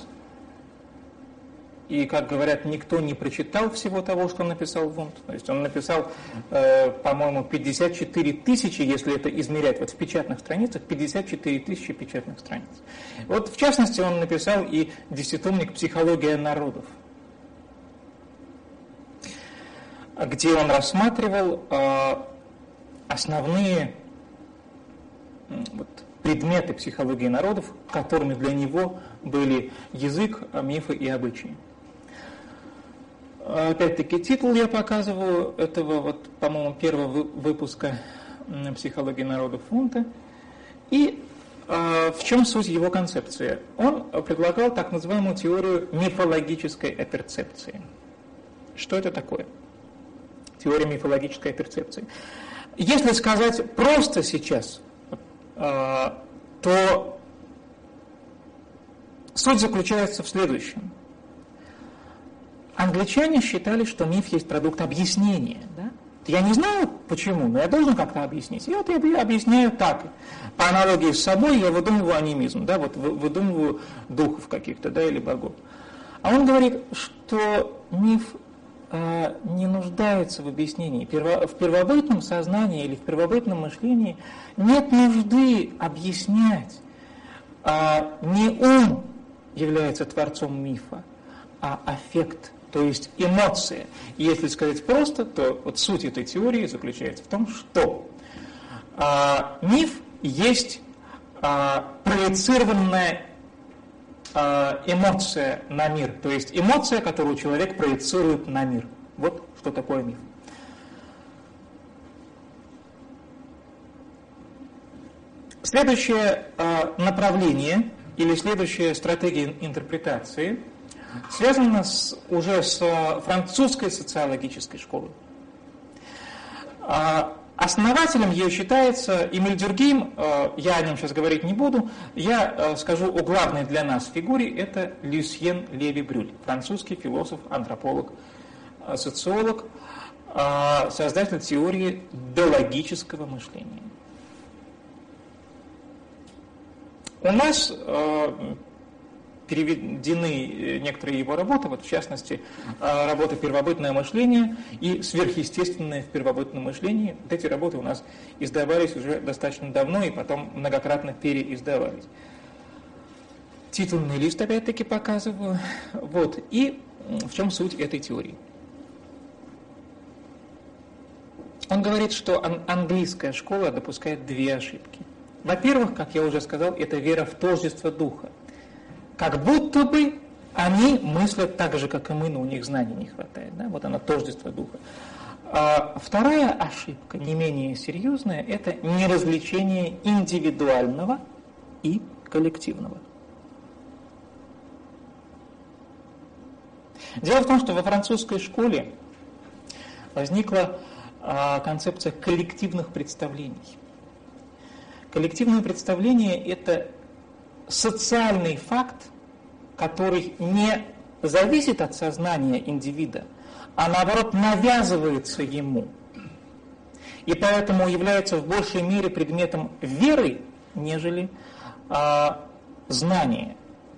И, как говорят, никто не прочитал всего того, что написал Вундт. То есть он написал, э, по-моему, пятьдесят четыре тысячи, если это измерять вот в печатных страницах, пятьдесят четыре тысячи печатных страниц. Вот, в частности, он написал и десятитомник «Психология народов», где он рассматривал э, основные э, вот, предметы психологии народов, которыми для него были язык, мифы и обычаи. Опять-таки, титул я показываю этого, вот, по-моему, первого выпуска «Психологии народов» Вундта. И э, в чем суть его концепции? Он предлагал так называемую теорию мифологической аперцепции. Что это такое? Теория мифологической аперцепции. Если сказать просто сейчас, э, то суть заключается в следующем. Англичане считали, что миф есть продукт объяснения. Да? Я не знаю почему, но я должен как-то объяснить. И вот я объясняю так. По аналогии с собой я выдумываю анимизм, да, вот выдумываю духов каких-то, да, или богов. А он говорит, что миф э, не нуждается в объяснении. Перво, в первобытном сознании или в первобытном мышлении нет нужды объяснять. А не ум является творцом мифа, а аффект, то есть эмоция. И если сказать просто, то вот суть этой теории заключается в том, что а, миф есть а, проецированная а, эмоция на мир, то есть эмоция, которую человек проецирует на мир. Вот что такое миф. Следующее а, направление или следующая стратегия интерпретации связана с, уже с французской социологической школой. Основателем ее считается Эмиль Дюркгейм, я о нем сейчас говорить не буду, я скажу о главной для нас фигуре, это Люсьен Леви-Брюль, французский философ, антрополог, социолог, создатель теории дологического мышления. У нас переведены некоторые его работы, вот в частности, работа «Первобытное мышление» и «Сверхъестественное в первобытном мышлении». Вот эти работы у нас издавались уже достаточно давно и потом многократно переиздавались. Титульный лист опять-таки показываю. Вот. И в чем суть этой теории? Он говорит, что английская школа допускает две ошибки. Во-первых, как я уже сказал, это вера в тождество духа. Как будто бы они мыслят так же, как и мы, но у них знаний не хватает. Да? Вот оно, тождество духа. А вторая ошибка, не менее серьезная, это неразличение индивидуального и коллективного. Дело в том, что во французской школе возникла а, концепция коллективных представлений. Коллективное представление – это социальный факт, который не зависит от сознания индивида, а наоборот навязывается ему. И поэтому является в большей мере предметом веры, нежели а, знания.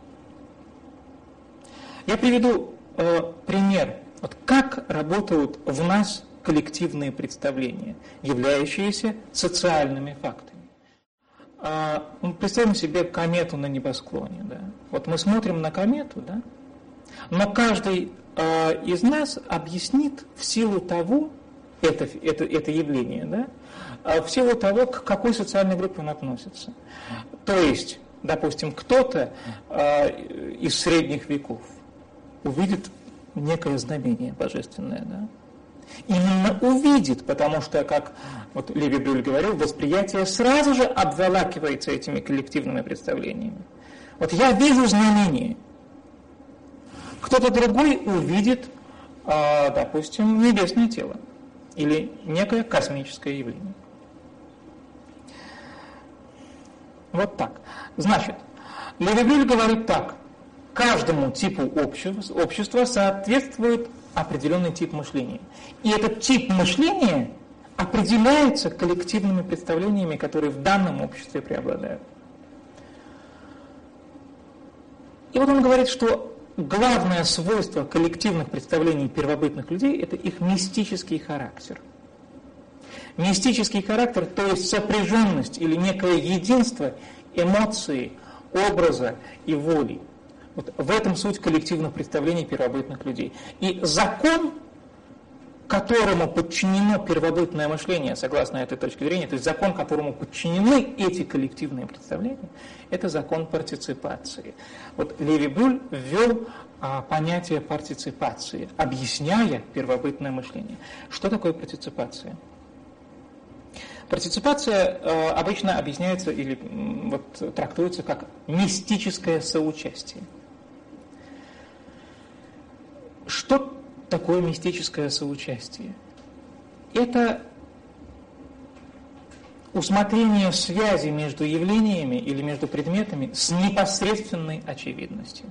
Я приведу э, пример, вот как работают в нас коллективные представления, являющиеся социальными фактами. Представим себе комету на небосклоне. Да? Вот мы смотрим на комету, да? Но каждый э, из нас объяснит в силу того, это, это, это явление, да? В силу того, к какой социальной группе он относится. То есть, допустим, кто-то э, из средних веков увидит некое знамение божественное, да? Именно увидит, потому что, как вот Леви-Брюль говорил, восприятие сразу же обволакивается этими коллективными представлениями. Вот я вижу знамение. Кто-то другой увидит, допустим, небесное тело или некое космическое явление. Вот так. Значит, Леви-Брюль говорит так. Каждому типу общества, общества соответствует определенный тип мышления. И этот тип мышления определяется коллективными представлениями, которые в данном обществе преобладают. И вот он говорит, что главное свойство коллективных представлений первобытных людей – это их мистический характер. Мистический характер, то есть сопряженность или некое единство эмоций, образа и воли. Вот в этом суть коллективных представлений первобытных людей. И закон, которому подчинено первобытное мышление, согласно этой точке зрения, то есть закон, которому подчинены эти коллективные представления, это закон партиципации. Вот Леви-Брюль ввел а, понятие партиципации, объясняя первобытное мышление. Что такое партиципация? Партиципация э, обычно объясняется или м, вот, трактуется как мистическое соучастие. Что такое мистическое соучастие? Это усмотрение связи между явлениями или между предметами с непосредственной очевидностью.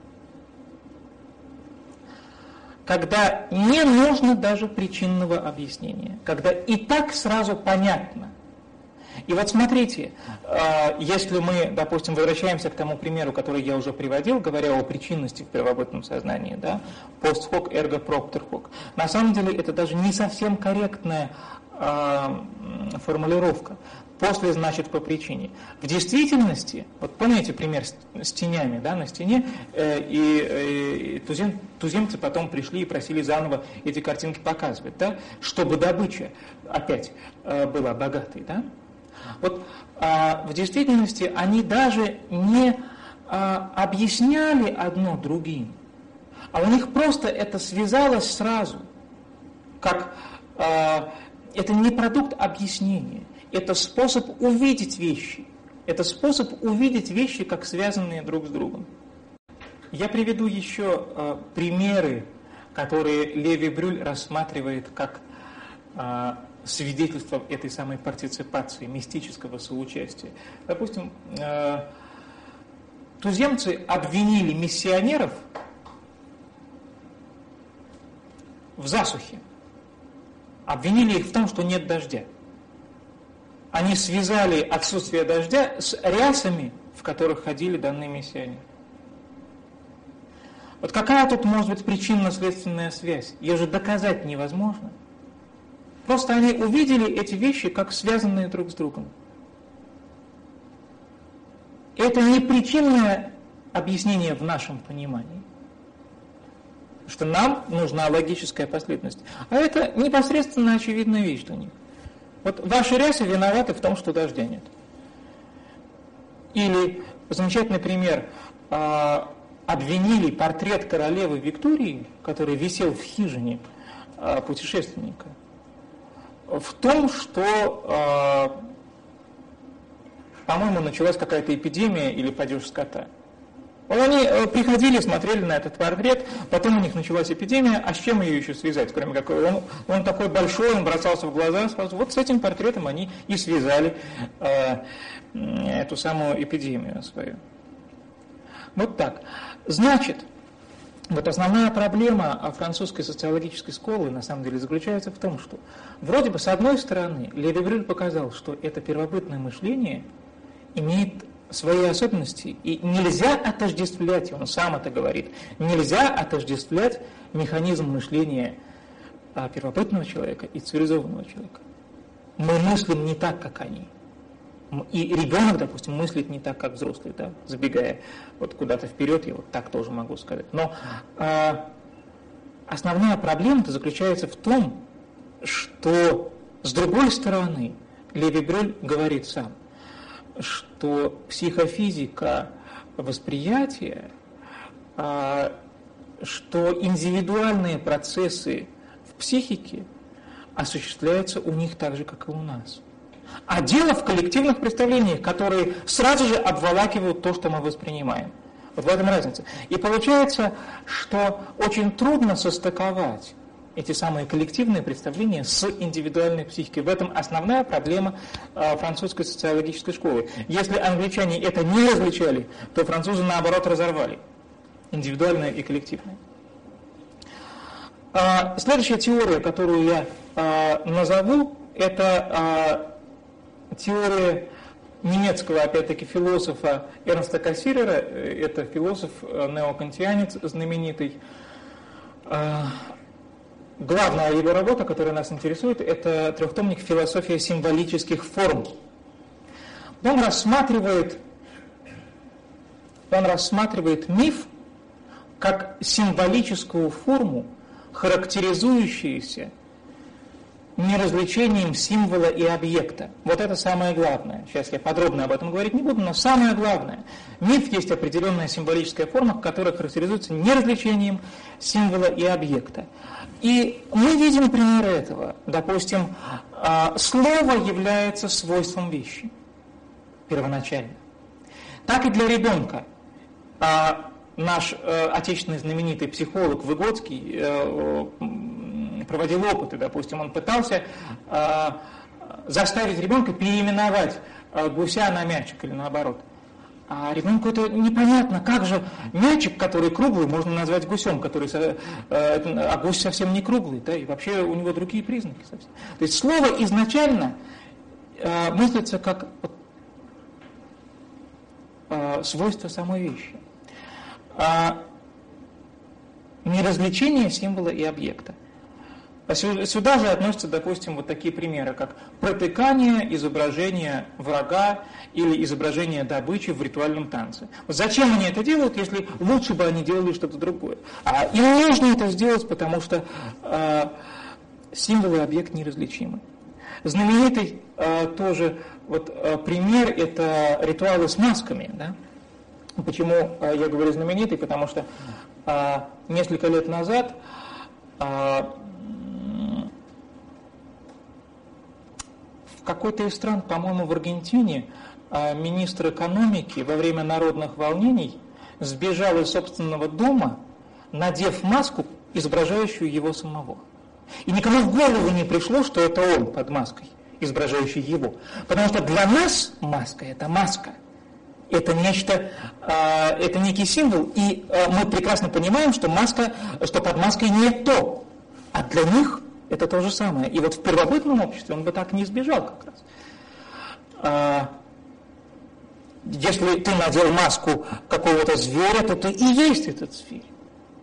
Когда не нужно даже причинного объяснения, когда и так сразу понятно. И вот смотрите, если мы, допустим, возвращаемся к тому примеру, который я уже приводил, говоря о причинности в первобытном сознании, да, post hoc ergo propter hoc, на самом деле это даже не совсем корректная формулировка. После значит по причине. В действительности, вот помните пример с, с тенями, да, на стене, э, и, э, и тузем, туземцы потом пришли и просили заново эти картинки показывать, да, чтобы добыча опять э, была богатой, да. Вот э, в действительности они даже не э, объясняли одно другим, а у них просто это связалось сразу, как э, это не продукт объяснения. Это способ увидеть вещи. Это способ увидеть вещи, как связанные друг с другом. Я приведу еще э, примеры, которые Леви-Брюль рассматривает как э, свидетельство этой самой партиципации, мистического соучастия. Допустим, э, туземцы обвинили миссионеров в засухе. Обвинили их в том, что нет дождя. Они связали отсутствие дождя с рясами, в которых ходили данные миссионеры. Вот какая тут может быть причинно-следственная связь? Ее же доказать невозможно. Просто они увидели эти вещи как связанные друг с другом. И это не причинное объяснение в нашем понимании, что нам нужна логическая последовательность. А это непосредственно очевидная вещь для них. Вот ваши рясы виноваты в том, что дождя нет. Или замечательный пример. Обвинили портрет королевы Виктории, который висел в хижине путешественника, в том, что, по-моему, началась какая-то эпидемия или падеж скота. Вот они приходили, смотрели на этот портрет, потом у них началась эпидемия, а с чем ее еще связать, кроме как он, он такой большой, он бросался в глаза сразу. Вот с этим портретом они и связали э, эту самую эпидемию свою. Вот так. Значит, вот основная проблема французской социологической школы на самом деле заключается в том, что вроде бы с одной стороны Леви-Брюль показал, что это первобытное мышление имеет свои особенности, и нельзя отождествлять, он сам это говорит, нельзя отождествлять механизм мышления первобытного человека и цивилизованного человека. Мы мыслим не так, как они. И ребенок, допустим, мыслит не так, как взрослый, да, забегая вот куда-то вперед, я вот так тоже могу сказать. Но э, основная проблема-то заключается в том, что с другой стороны Леви-Брюль говорит сам, что психофизика восприятия, э, что индивидуальные процессы в психике осуществляются у них так же, как и у нас. А дело в коллективных представлениях, которые сразу же обволакивают то, что мы воспринимаем. Вот в этом разница. И получается, что очень трудно состыковать эти самые коллективные представления с индивидуальной психикой. В этом основная проблема э, французской социологической школы. Если англичане это не различали, то французы наоборот разорвали. Индивидуальное и коллективное. Э, следующая теория, которую я э, назову, это... Э, теория немецкого, опять-таки, философа Эрнста Кассирера, это философ, неокантианец знаменитый. Главная его работа, которая нас интересует, это трехтомник «Философия символических форм». Он рассматривает, он рассматривает миф как символическую форму, характеризующуюся неразличением символа и объекта. Вот это самое главное. Сейчас я подробно об этом говорить не буду, но самое главное. Миф есть определенная символическая форма, которая характеризуется неразличением символа и объекта. И мы видим примеры этого. Допустим, слово является свойством вещи первоначально. Так и для ребенка. Наш отечественный знаменитый психолог Выгодский проводил опыты, допустим, он пытался э, заставить ребенка переименовать э, гуся на мячик или наоборот. А ребенку это непонятно, как же мячик, который круглый, можно назвать гусем, который, э, а гусь совсем не круглый, да, и вообще у него другие признаки совсем. То есть слово изначально э, мыслится как э, свойство самой вещи. А неразличение символа и объекта. Сюда же относятся, допустим, вот такие примеры, как протыкание изображения врага или изображение добычи в ритуальном танце. Зачем они это делают, если лучше бы они делали что-то другое? А им нужно это сделать, потому что э, символ и объект неразличимы. Знаменитый э, тоже вот, э, пример – это ритуалы с масками. Да? Почему э, я говорю знаменитый? Потому что э, несколько лет назад э, в какой-то из стран, по-моему, в Аргентине, министр экономики во время народных волнений сбежал из собственного дома, надев маску, изображающую его самого. И никому в голову не пришло, что это он под маской, изображающий его. Потому что для нас маска – это маска. Это нечто, это некий символ, и мы прекрасно понимаем, что маска, что под маской не то. А для них это то же самое. И вот в первобытном обществе он бы так не сбежал как раз. Если ты надел маску какого-то зверя, то ты и есть этот зверь.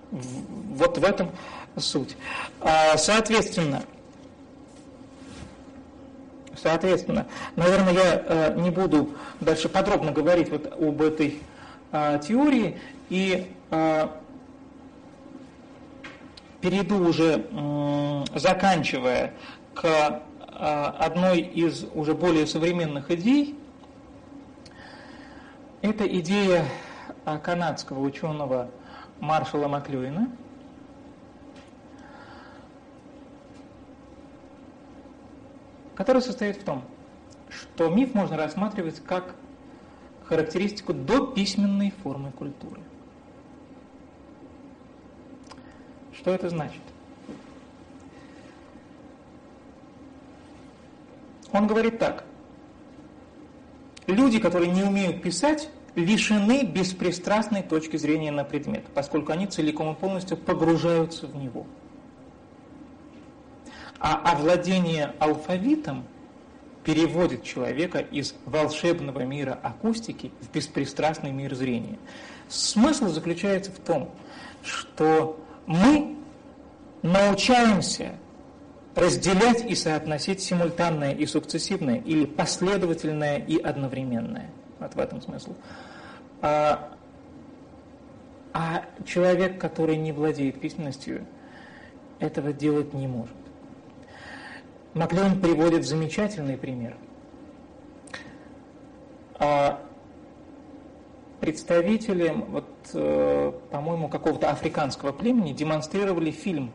Вот в этом суть. Соответственно, соответственно, наверное, я не буду дальше подробно говорить вот об этой теории и перейду уже, заканчивая, к одной из уже более современных идей. Это идея канадского ученого Маршалла Маклюина, которая состоит в том, что миф можно рассматривать как характеристику дописьменной формы культуры. Что это значит? Он говорит так. Люди, которые не умеют писать, лишены беспристрастной точки зрения на предмет, поскольку они целиком и полностью погружаются в него. А овладение алфавитом переводит человека из волшебного мира акустики в беспристрастный мир зрения. Смысл заключается в том, что мы научаемся разделять и соотносить симультанное и сукцессивное, или последовательное и одновременное. Вот в этом смысл. А, а человек, который не владеет письменностью, этого делать не может. Маклюин приводит замечательный пример. А представители, вот, э, по-моему, какого-то африканского племени демонстрировали фильм.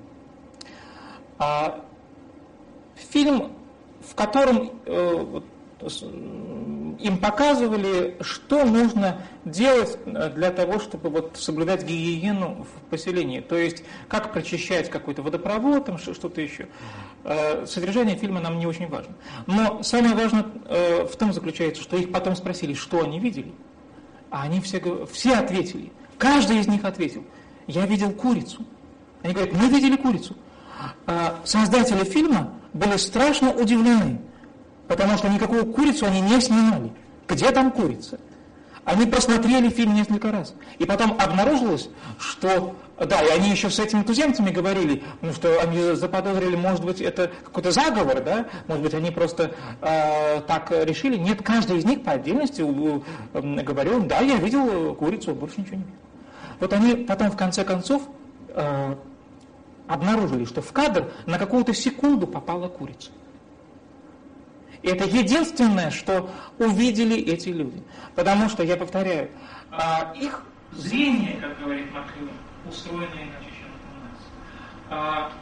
А фильм, в котором э, вот, им показывали, что нужно делать для того, чтобы вот соблюдать гигиену в поселении. То есть, как прочищать какой-то водопровод, там, что-то еще. Содержание фильма нам не очень важно. Но самое важное в том заключается, что их потом спросили, что они видели. А они все, все ответили. Каждый из них ответил. Я видел курицу. Они говорят, мы видели курицу. Создатели фильма были страшно удивлены, потому что никакую курицу они не снимали. Где там курица? Они просмотрели фильм несколько раз. И потом обнаружилось, что... Да, и они еще с этими туземцами говорили, ну, что они заподозрили, может быть, это какой-то заговор, да? Может быть, они просто э, так решили. Нет, каждый из них по отдельности э, говорил, да, я видел курицу, больше ничего не видел. Вот они потом, в конце концов, э, обнаружили, что в кадр на какую-то секунду попала курица. И это единственное, что увидели эти люди. Потому что, я повторяю, их зрение, как говорит Маклюин, устроено иначе, чем у нас.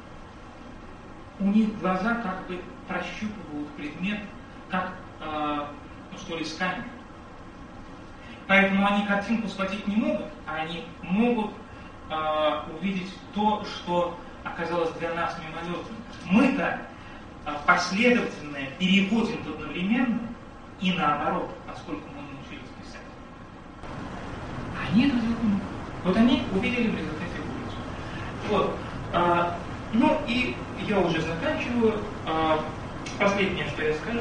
У них глаза как бы прощупывают предмет, как, ну что ли, сканер. Поэтому они картинку схватить не могут, а они могут увидеть то, что оказалось для нас мимолетным. Мы-то последовательное переводим одновременно и наоборот, поскольку мы научились писать. Они это делать не могут. Вот они увидели в результате улицу. Вот. А, ну и я уже заканчиваю. А, последнее, что я скажу.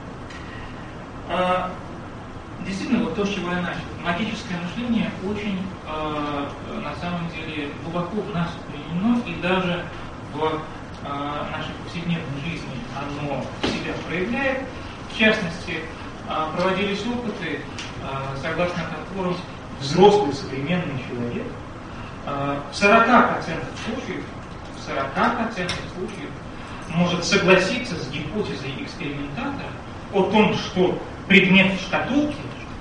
А, действительно, вот то, с чего я начал. Магическое мышление очень, а, на самом деле, глубоко в нас укоренено, и даже в а, нашей повседневной жизни оно себя проявляет. В частности, а, проводились опыты, а, согласно которым взрослый современный человек в сорока процентах случаев, в сорока процентах случаев может согласиться с гипотезой экспериментатора о том, что предмет в шкатулке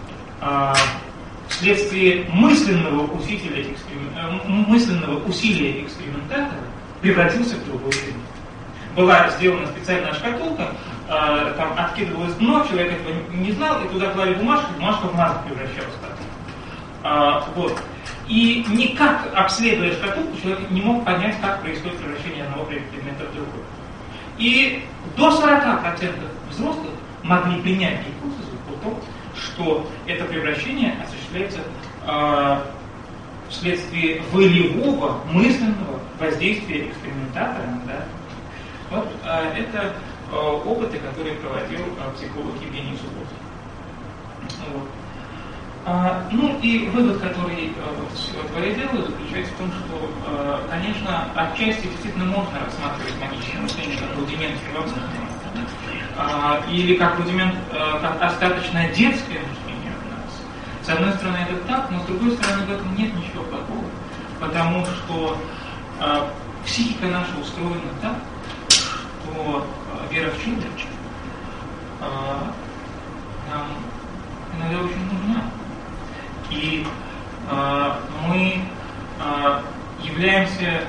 вследствие мысленного усилия, эксперим... мысленного усилия экспериментатора превратился в другой предмет. Была сделана специальная шкатулка, там откидывалось дно, человек этого не знал, и туда клали бумажку, бумажка в маску превращалась. А, вот. И никак, обследуя шкатулку, человек не мог понять, как происходит превращение одного предмета в другой. И до сорока процентов взрослых могли принять гипотезу о том, что это превращение осуществляется а, вследствие волевого, мысленного воздействия экспериментатора. Да? Вот а, это а, опыты, которые проводил а, психолог Евгений Субботин. Вот. А, ну и вывод, который э, твое дело, заключается в том, что, э, конечно, отчасти действительно можно рассматривать магическое мышление как рудимент первобытного, а, или как рудимент, э, как остаточное детское мышление у нас. С одной стороны это так, но с другой стороны в этом нет ничего плохого, потому что э, психика наша устроена так, что э, вера в чудо э, нам иногда очень нужна. И э, мы э, являемся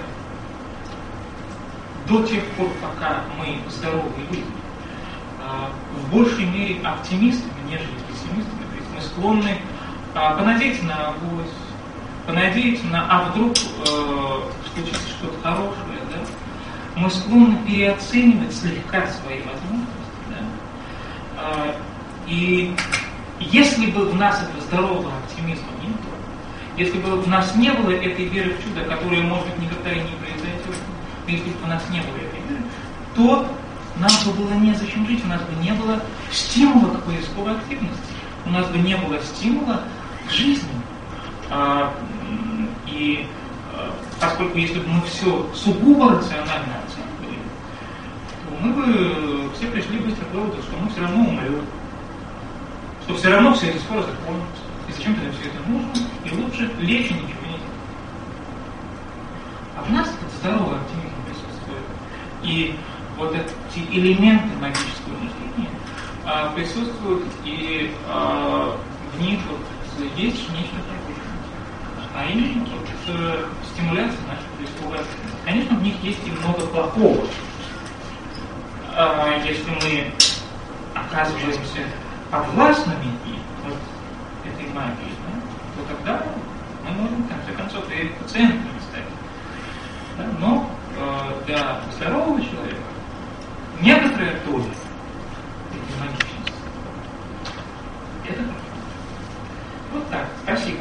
до тех пор, пока мы здоровые люди, э, в большей мере оптимистами, нежели пессимистами. То есть мы склонны э, понадеяться на авось, понадеяться на «а вдруг э, случится что-то хорошее», да? Мы склонны переоценивать слегка свои возможности. Да? Э, и если бы в нас этого здорового оптимизма не было, если бы в нас не было этой веры в чудо, которая, может быть, никогда и не произойдет, если бы у нас не было этой веры, то нам бы было незачем жить, у нас бы не было стимула к поисковой активности, у нас бы не было стимула к жизни. А, и а, поскольку если бы мы все сугубо рационально оценивали, то мы бы все пришли быстро к выводу, что мы все равно умрем. Что все равно все это скоро закончится. И зачем тогда все это нужно? И лучше лечь и ничего не делать. А в нас этот здоровый оптимизм присутствует. И вот эти элементы магического мышления а, присутствуют, и а, в них вот есть нечто такое. А именно вот, это стимуляция нашей поисковой активности. Конечно, в них есть и много плохого. А, если мы оказываемся подвластными вот этой магии, да, то тогда мы можем, в конце концов, и пациентами стать. Да? Но э, для здорового человека некоторая доля этой магичности — это так. Вот так. Спасибо.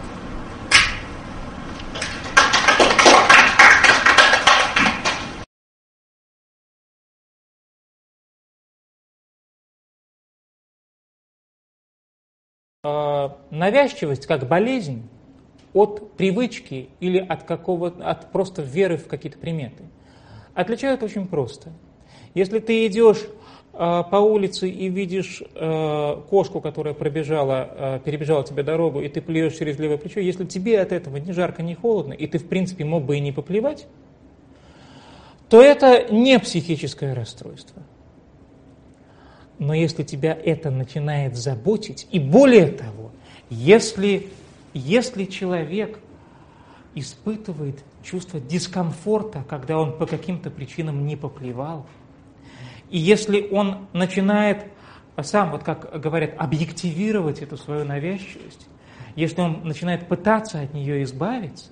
Навязчивость как болезнь от привычки или от какого от просто веры в какие-то приметы отличают очень просто. Если ты идешь э, по улице и видишь э, кошку, которая пробежала, э, перебежала тебе дорогу, и ты плюешь через левое плечо, если тебе от этого ни жарко, ни холодно, и ты в принципе мог бы и не поплевать, то это не психическое расстройство. Но если тебя это начинает заботить, и более того, если, если человек испытывает чувство дискомфорта, когда он по каким-то причинам не поплевал, и если он начинает сам, вот как говорят, объективировать эту свою навязчивость, если он начинает пытаться от нее избавиться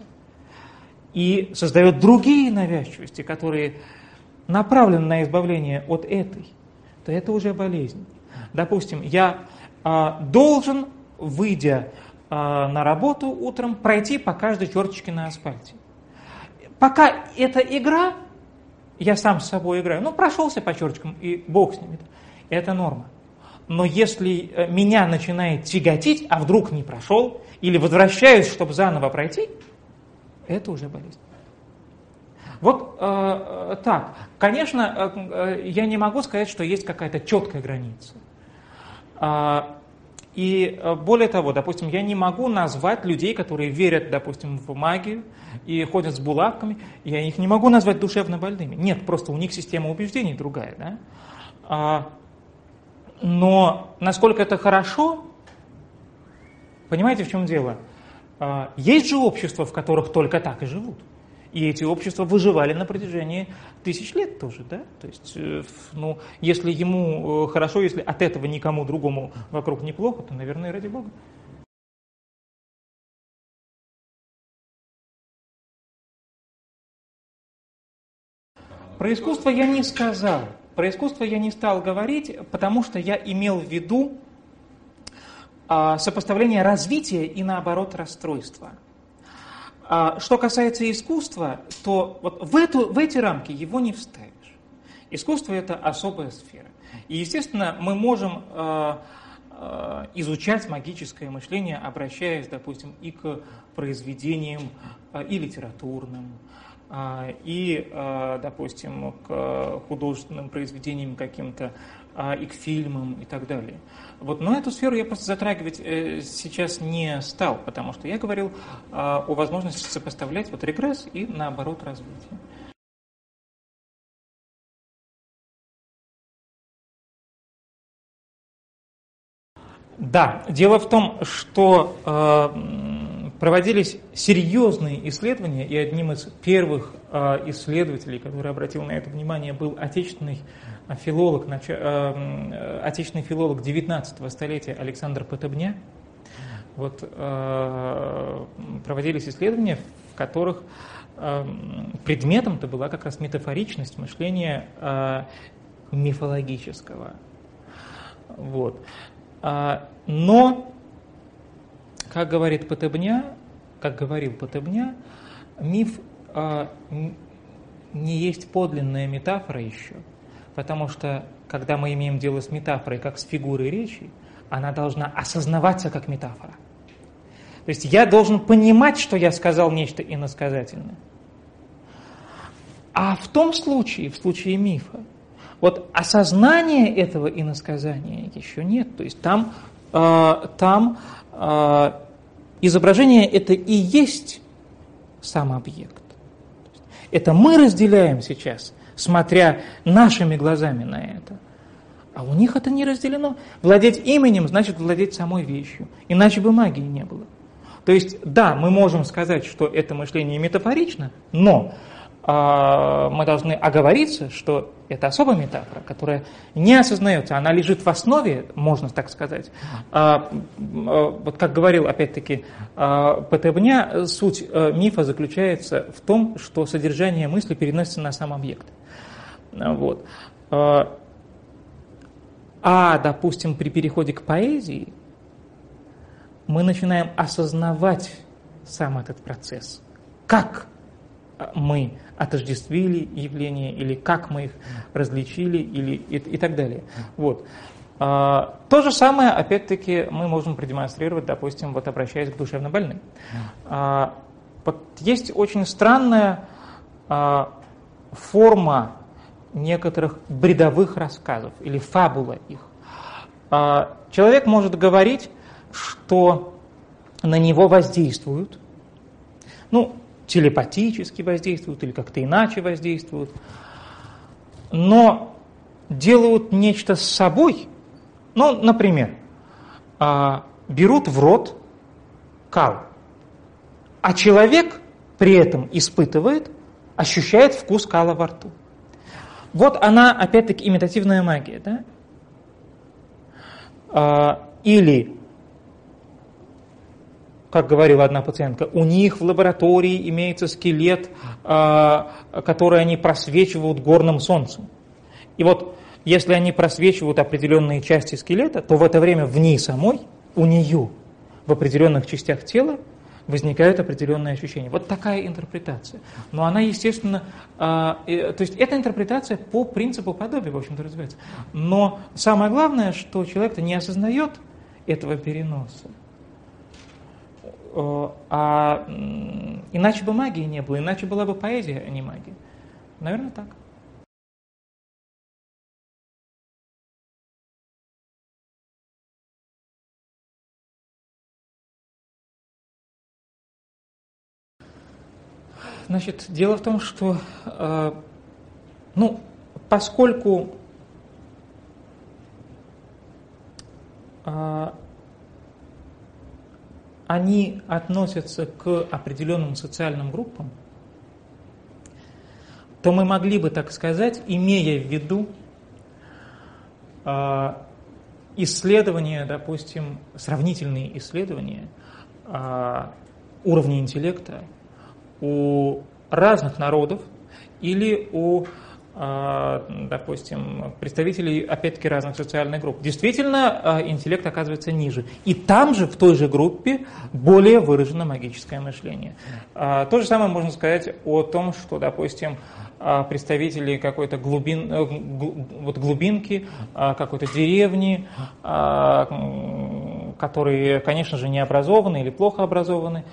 и создает другие навязчивости, которые направлены на избавление от этой, то это уже болезнь. Допустим, я а, должен, выйдя а, на работу утром, пройти по каждой черточке на асфальте. Пока эта игра, я сам с собой играю, ну, прошелся по черточкам, и бог с ними, это норма. Но если меня начинает тяготить, а вдруг не прошел, или возвращаюсь, чтобы заново пройти, это уже болезнь. Вот э, так. Конечно, э, я не могу сказать, что есть какая-то четкая граница. А, и более того, допустим, я не могу назвать людей, которые верят, допустим, в магию и ходят с булавками, я их не могу назвать душевно больными. Нет, просто у них система убеждений другая. Да? А, но насколько это хорошо, понимаете, в чем дело? А, есть же общества, в которых только так и живут. И эти общества выживали на протяжении тысяч лет тоже, да? То есть, ну, если ему хорошо, если от этого никому другому вокруг неплохо, то, наверное, ради Бога. Про искусство я не сказал. Про искусство я не стал говорить, потому что я имел в виду а, сопоставление развития и, наоборот, расстройства. А что касается искусства, то вот в, эту, в эти рамки его не вставишь. Искусство – это особая сфера. И, естественно, мы можем э, изучать магическое мышление, обращаясь, допустим, и к произведениям и литературным, и, допустим, к художественным произведениям каким-то, и к фильмам и так далее. Вот, но эту сферу я просто затрагивать сейчас не стал, потому что я говорил о возможности сопоставлять вот регресс и, наоборот, развитие. Да, дело в том, что э, проводились серьезные исследования, и одним из первых э, исследователей, который обратил на это внимание, был отечественный филолог, нач... э, отечественный филолог девятнадцатого столетия Александр Потебня. Вот, э, проводились исследования, в которых э, предметом-то была как раз метафоричность мышления э, мифологического. Вот. Но, как говорит Потебня, как говорил Потебня, миф а, не есть подлинная метафора еще, потому что, когда мы имеем дело с метафорой, как с фигурой речи, она должна осознаваться как метафора. То есть я должен понимать, что я сказал нечто иносказательное. А в том случае, в случае мифа, вот осознания этого иносказания еще нет. То есть там, э, там э, изображение это и есть сам объект. Это мы разделяем сейчас, смотря нашими глазами на это. А у них это не разделено. Владеть именем значит владеть самой вещью. Иначе бы магии не было. То есть, да, мы можем сказать, что это мышление метафорично, но мы должны оговориться, что это особая метафора, которая не осознается, она лежит в основе, можно так сказать. Вот как говорил, опять-таки, Потебня, суть мифа заключается в том, что содержание мысли переносится на сам объект. Вот. А, допустим, при переходе к поэзии мы начинаем осознавать сам этот процесс. Как мы отождествили явления, или как мы их различили, или и, и так далее. Вот. А, то же самое, опять-таки, мы можем продемонстрировать, допустим, вот обращаясь к душевнобольным. А, вот есть очень странная а, форма некоторых бредовых рассказов, или фабула их. А, человек может говорить, что на него воздействуют, ну, телепатически воздействуют или как-то иначе воздействуют, но делают нечто с собой. Ну, например, берут в рот кал, а человек при этом испытывает, ощущает вкус кала во рту. Вот она, опять-таки, имитативная магия, да? Или, как говорила одна пациентка, у них в лаборатории имеется скелет, который они просвечивают горным солнцем. И вот если они просвечивают определенные части скелета, то в это время в ней самой, у нее, в определенных частях тела возникают определенные ощущения. Вот такая интерпретация. Но она, естественно, то есть эта интерпретация по принципу подобия, в общем-то, развивается. Но самое главное, что человек-то не осознает этого переноса. А иначе бы магии не было, иначе была бы поэзия, а не магия. Наверное, так. Значит, дело в том, что, ну, поскольку они относятся к определенным социальным группам, то мы могли бы, так сказать, имея в виду э, исследования, допустим, сравнительные исследования э, уровня интеллекта у разных народов или у, э, допустим, представителей, опять-таки, разных социальных групп. Действительно, э, интеллект оказывается ниже. И там же, в той же группе, более выражено магическое мышление. Э, то же самое можно сказать о том, что, допустим, представители какой-то глубин, вот глубинки, какой-то деревни, которые, конечно же, не образованы или плохо образованы,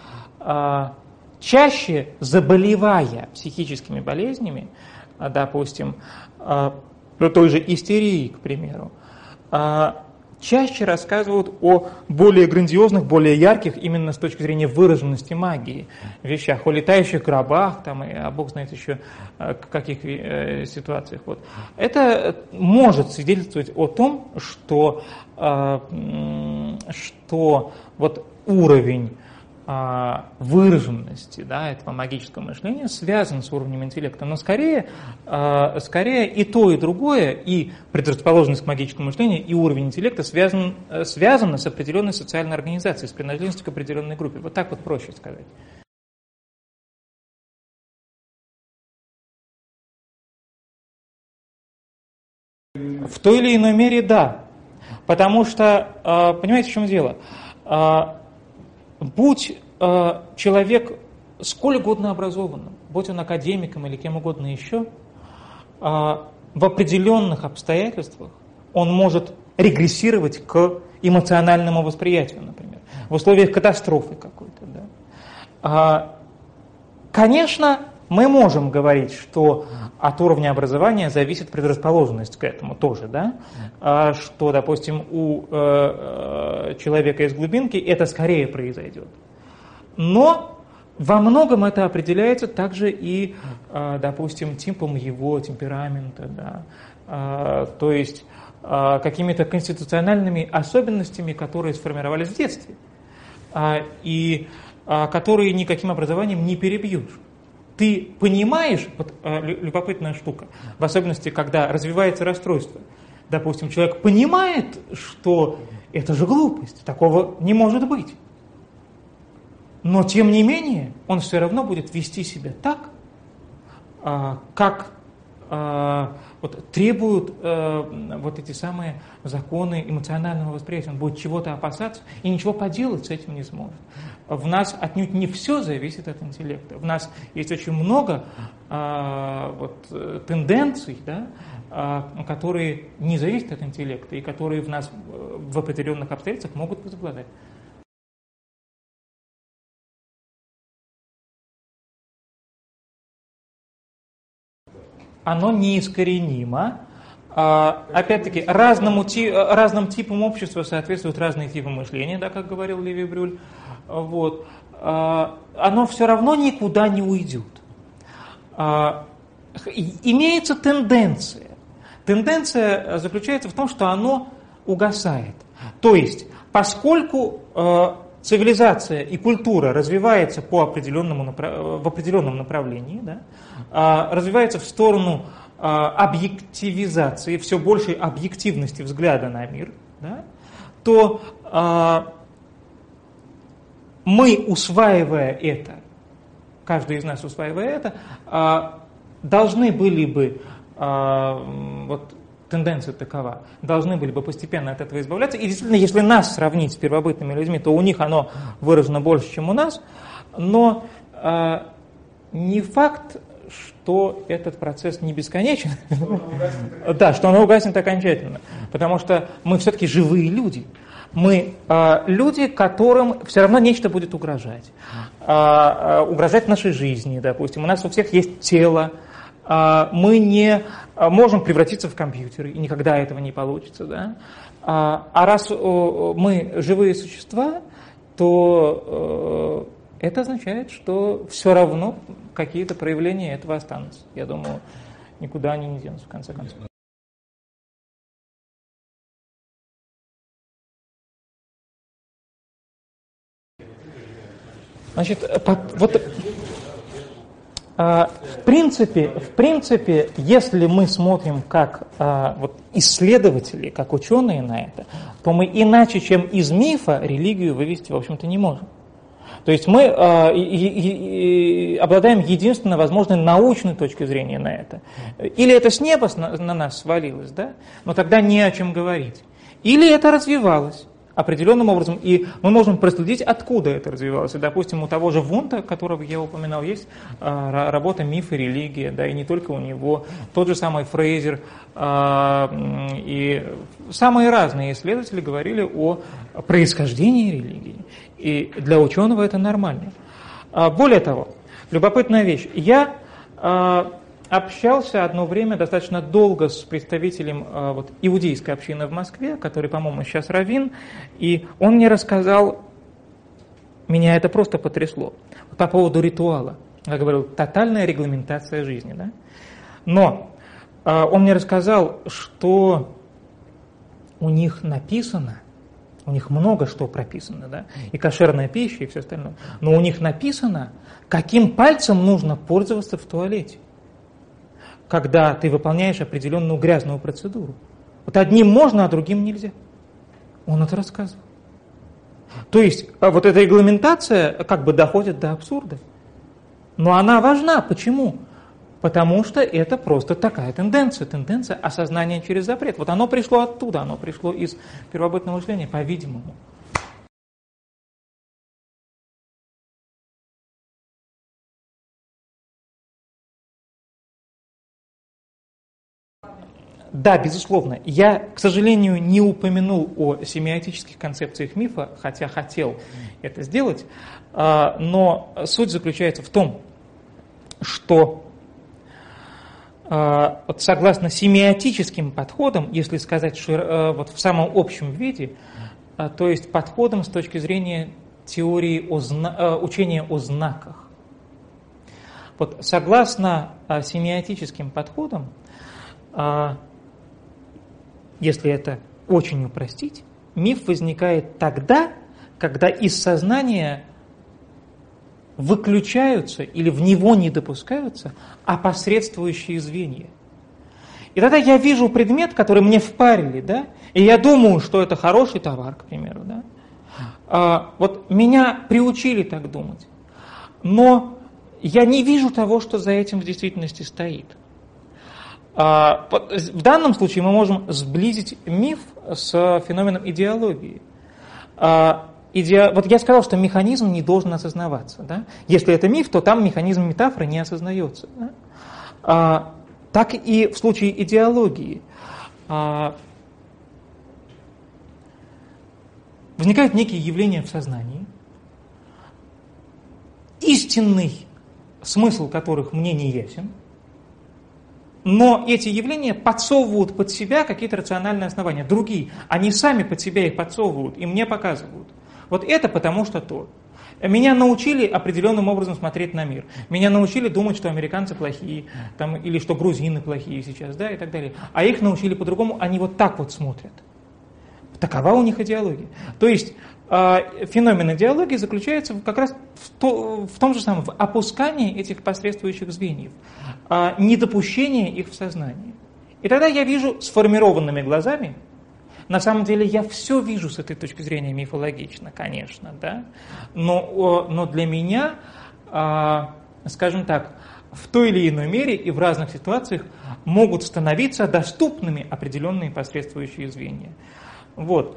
чаще заболевая психическими болезнями, допустим, той же истерией, к примеру, чаще рассказывают о более грандиозных, более ярких, именно с точки зрения выраженности магии, вещах, о летающих гробах, там, и, а бог знает еще в каких э, ситуациях. Вот. Это может свидетельствовать о том, что, э, что вот уровень выраженности, да, этого магического мышления связан с уровнем интеллекта, но скорее, скорее и то, и другое, и предрасположенность к магическому мышлению, и уровень интеллекта связан, связаны с определенной социальной организацией, с принадлежностью к определенной группе. Вот так вот проще сказать. В той или иной мере да, потому что, понимаете, в чем дело? Будь э, человек сколь угодно образованным, будь он академиком или кем угодно еще, э, в определенных обстоятельствах он может регрессировать к эмоциональному восприятию, например, в условиях катастрофы какой-то. Да? Э, конечно, мы можем говорить, что от уровня образования зависит предрасположенность к этому тоже, да? Что, допустим, у э, человека из глубинки это скорее произойдет. Но во многом это определяется также и, э, допустим, типом его темперамента, да? э, то есть э, какими-то конституциональными особенностями, которые сформировались в детстве, э, и э, которые никаким образованием не перебьешь. Ты понимаешь, вот любопытная штука, в особенности, когда развивается расстройство, допустим, человек понимает, что это же глупость, такого не может быть. Но, тем не менее, он все равно будет вести себя так, как вот, требуют вот эти самые законы эмоционального восприятия. Он будет чего-то опасаться и ничего поделать с этим не сможет. В нас отнюдь не все зависит от интеллекта. В нас есть очень много а, вот, тенденций, да, а, которые не зависят от интеллекта и которые в нас в определенных обстоятельствах могут возобладать. Оно неискоренимо. А, опять-таки, разному, разным типам общества соответствуют разные типы мышления, да, как говорил Леви-Брюль. Вот. А, оно все равно никуда не уйдет. А, имеется тенденция. Тенденция заключается в том, что оно угасает. То есть, поскольку а, цивилизация и культура развивается по определенному направ... в определенном направлении, да, а, развивается в сторону а, объективизации, все большей объективности взгляда на мир, да, то а, мы, усваивая это, каждый из нас, усваивая это, а, должны были бы, а, вот тенденция такова, должны были бы постепенно от этого избавляться. И действительно, если нас сравнить с первобытными людьми, то у них оно выражено больше, чем у нас, но а, не факт, что этот процесс не бесконечен, да, что он угаснет окончательно, потому что мы все-таки живые люди. Мы э, люди, которым все равно нечто будет угрожать. Э, э, угрожать нашей жизни, допустим. У нас у всех есть тело. Э, мы не э, можем превратиться в компьютеры, и никогда этого не получится. Да? А, а раз э, мы живые существа, то э, это означает, что все равно какие-то проявления этого останутся. Я думаю, никуда они не денутся, в конце концов. Значит, вот в принципе, в принципе, если мы смотрим как вот, исследователи, как ученые на это, то мы иначе, чем из мифа, религию вывести, в общем-то, не можем. То есть мы э, и, и, и обладаем единственно возможной научной точкой зрения на это. Или это с неба на, на нас свалилось, да? Но тогда не о чем говорить. Или это развивалось. определенным образом, и мы можем проследить, откуда это развивалось. И, допустим, у того же Вунта, которого я упоминал, есть а, работа «Миф и религия», да, и не только у него, тот же самый Фрейзер, а, и самые разные исследователи говорили о происхождении религии, и для ученого это нормально. А, более того, любопытная вещь, я а, общался одно время достаточно долго с представителем э, вот, иудейской общины в Москве, который, по-моему, сейчас раввин, и он мне рассказал, меня это просто потрясло, по поводу ритуала. Я говорил, тотальная регламентация жизни. Да? Но э, он мне рассказал, что у них написано, у них много что прописано, да? И кошерная пища, и все остальное, но у них написано, каким пальцем нужно пользоваться в туалете, когда ты выполняешь определенную грязную процедуру. Вот одним можно, а другим нельзя. Он это рассказывал. То есть вот эта регламентация как бы доходит до абсурда. Но она важна. Почему? Потому что это просто такая тенденция. Тенденция осознания через запрет. Вот оно пришло оттуда, оно пришло из первобытного мышления, по-видимому. Да, безусловно. Я, к сожалению, не упомянул о семиотических концепциях мифа, хотя хотел это сделать, но суть заключается в том, что вот согласно семиотическим подходам, если сказать вот в самом общем виде, то есть подходам с точки зрения теории о зна... учения о знаках. Вот согласно семиотическим подходам, если это очень упростить, миф возникает тогда, когда из сознания выключаются или в него не допускаются опосредствующие звенья. И тогда я вижу предмет, который мне впарили, да, и я думаю, что это хороший товар, к примеру. Да. А, вот меня приучили так думать, но я не вижу того, что за этим в действительности стоит. В данном случае мы можем сблизить миф с феноменом идеологии. Иде... Вот я сказал, что механизм не должен осознаваться. Да? Если это миф, то там механизм метафоры не осознается. Да? Так и в случае идеологии. Возникают некие явления в сознании, истинный смысл которых мне не ясен, но эти явления подсовывают под себя какие-то рациональные основания. Другие, они сами под себя их подсовывают и мне показывают. Вот это потому что то. Меня научили определенным образом смотреть на мир. Меня научили думать, что американцы плохие, там, или что грузины плохие сейчас, да, и так далее. А их научили по-другому, они вот так вот смотрят. Такова у них идеология. То есть феномен идеологии заключается как раз в, то, в том же самом, в опускании этих посредствующих звеньев, недопущение их в сознание. И тогда я вижу сформированными глазами, на самом деле я все вижу с этой точки зрения мифологично, конечно, да, но, но для меня, скажем так, в той или иной мере и в разных ситуациях могут становиться доступными определенные посредствующие звенья. Вот.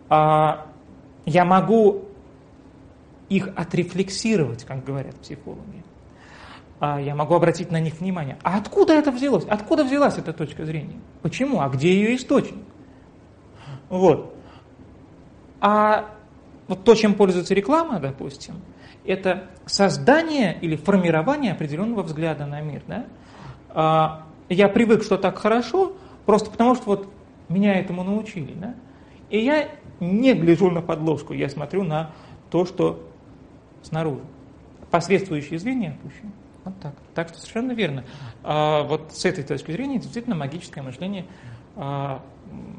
Я могу их отрефлексировать, как говорят психологи. Я могу обратить на них внимание. А откуда это взялось? Откуда взялась эта точка зрения? Почему? А где ее источник? Вот. А вот то, чем пользуется реклама, допустим, это создание или формирование определенного взгляда на мир. Да? Я привык, что так хорошо, просто потому что вот меня этому научили. Да? И я не гляжу на подложку, я смотрю на то, что снаружи. Посредствующие звенья опущены. Вот так. Так что совершенно верно. А вот с этой точки зрения действительно магическое мышление, а,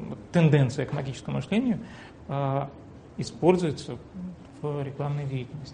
тенденция к магическому мышлению а, используется в рекламной деятельности.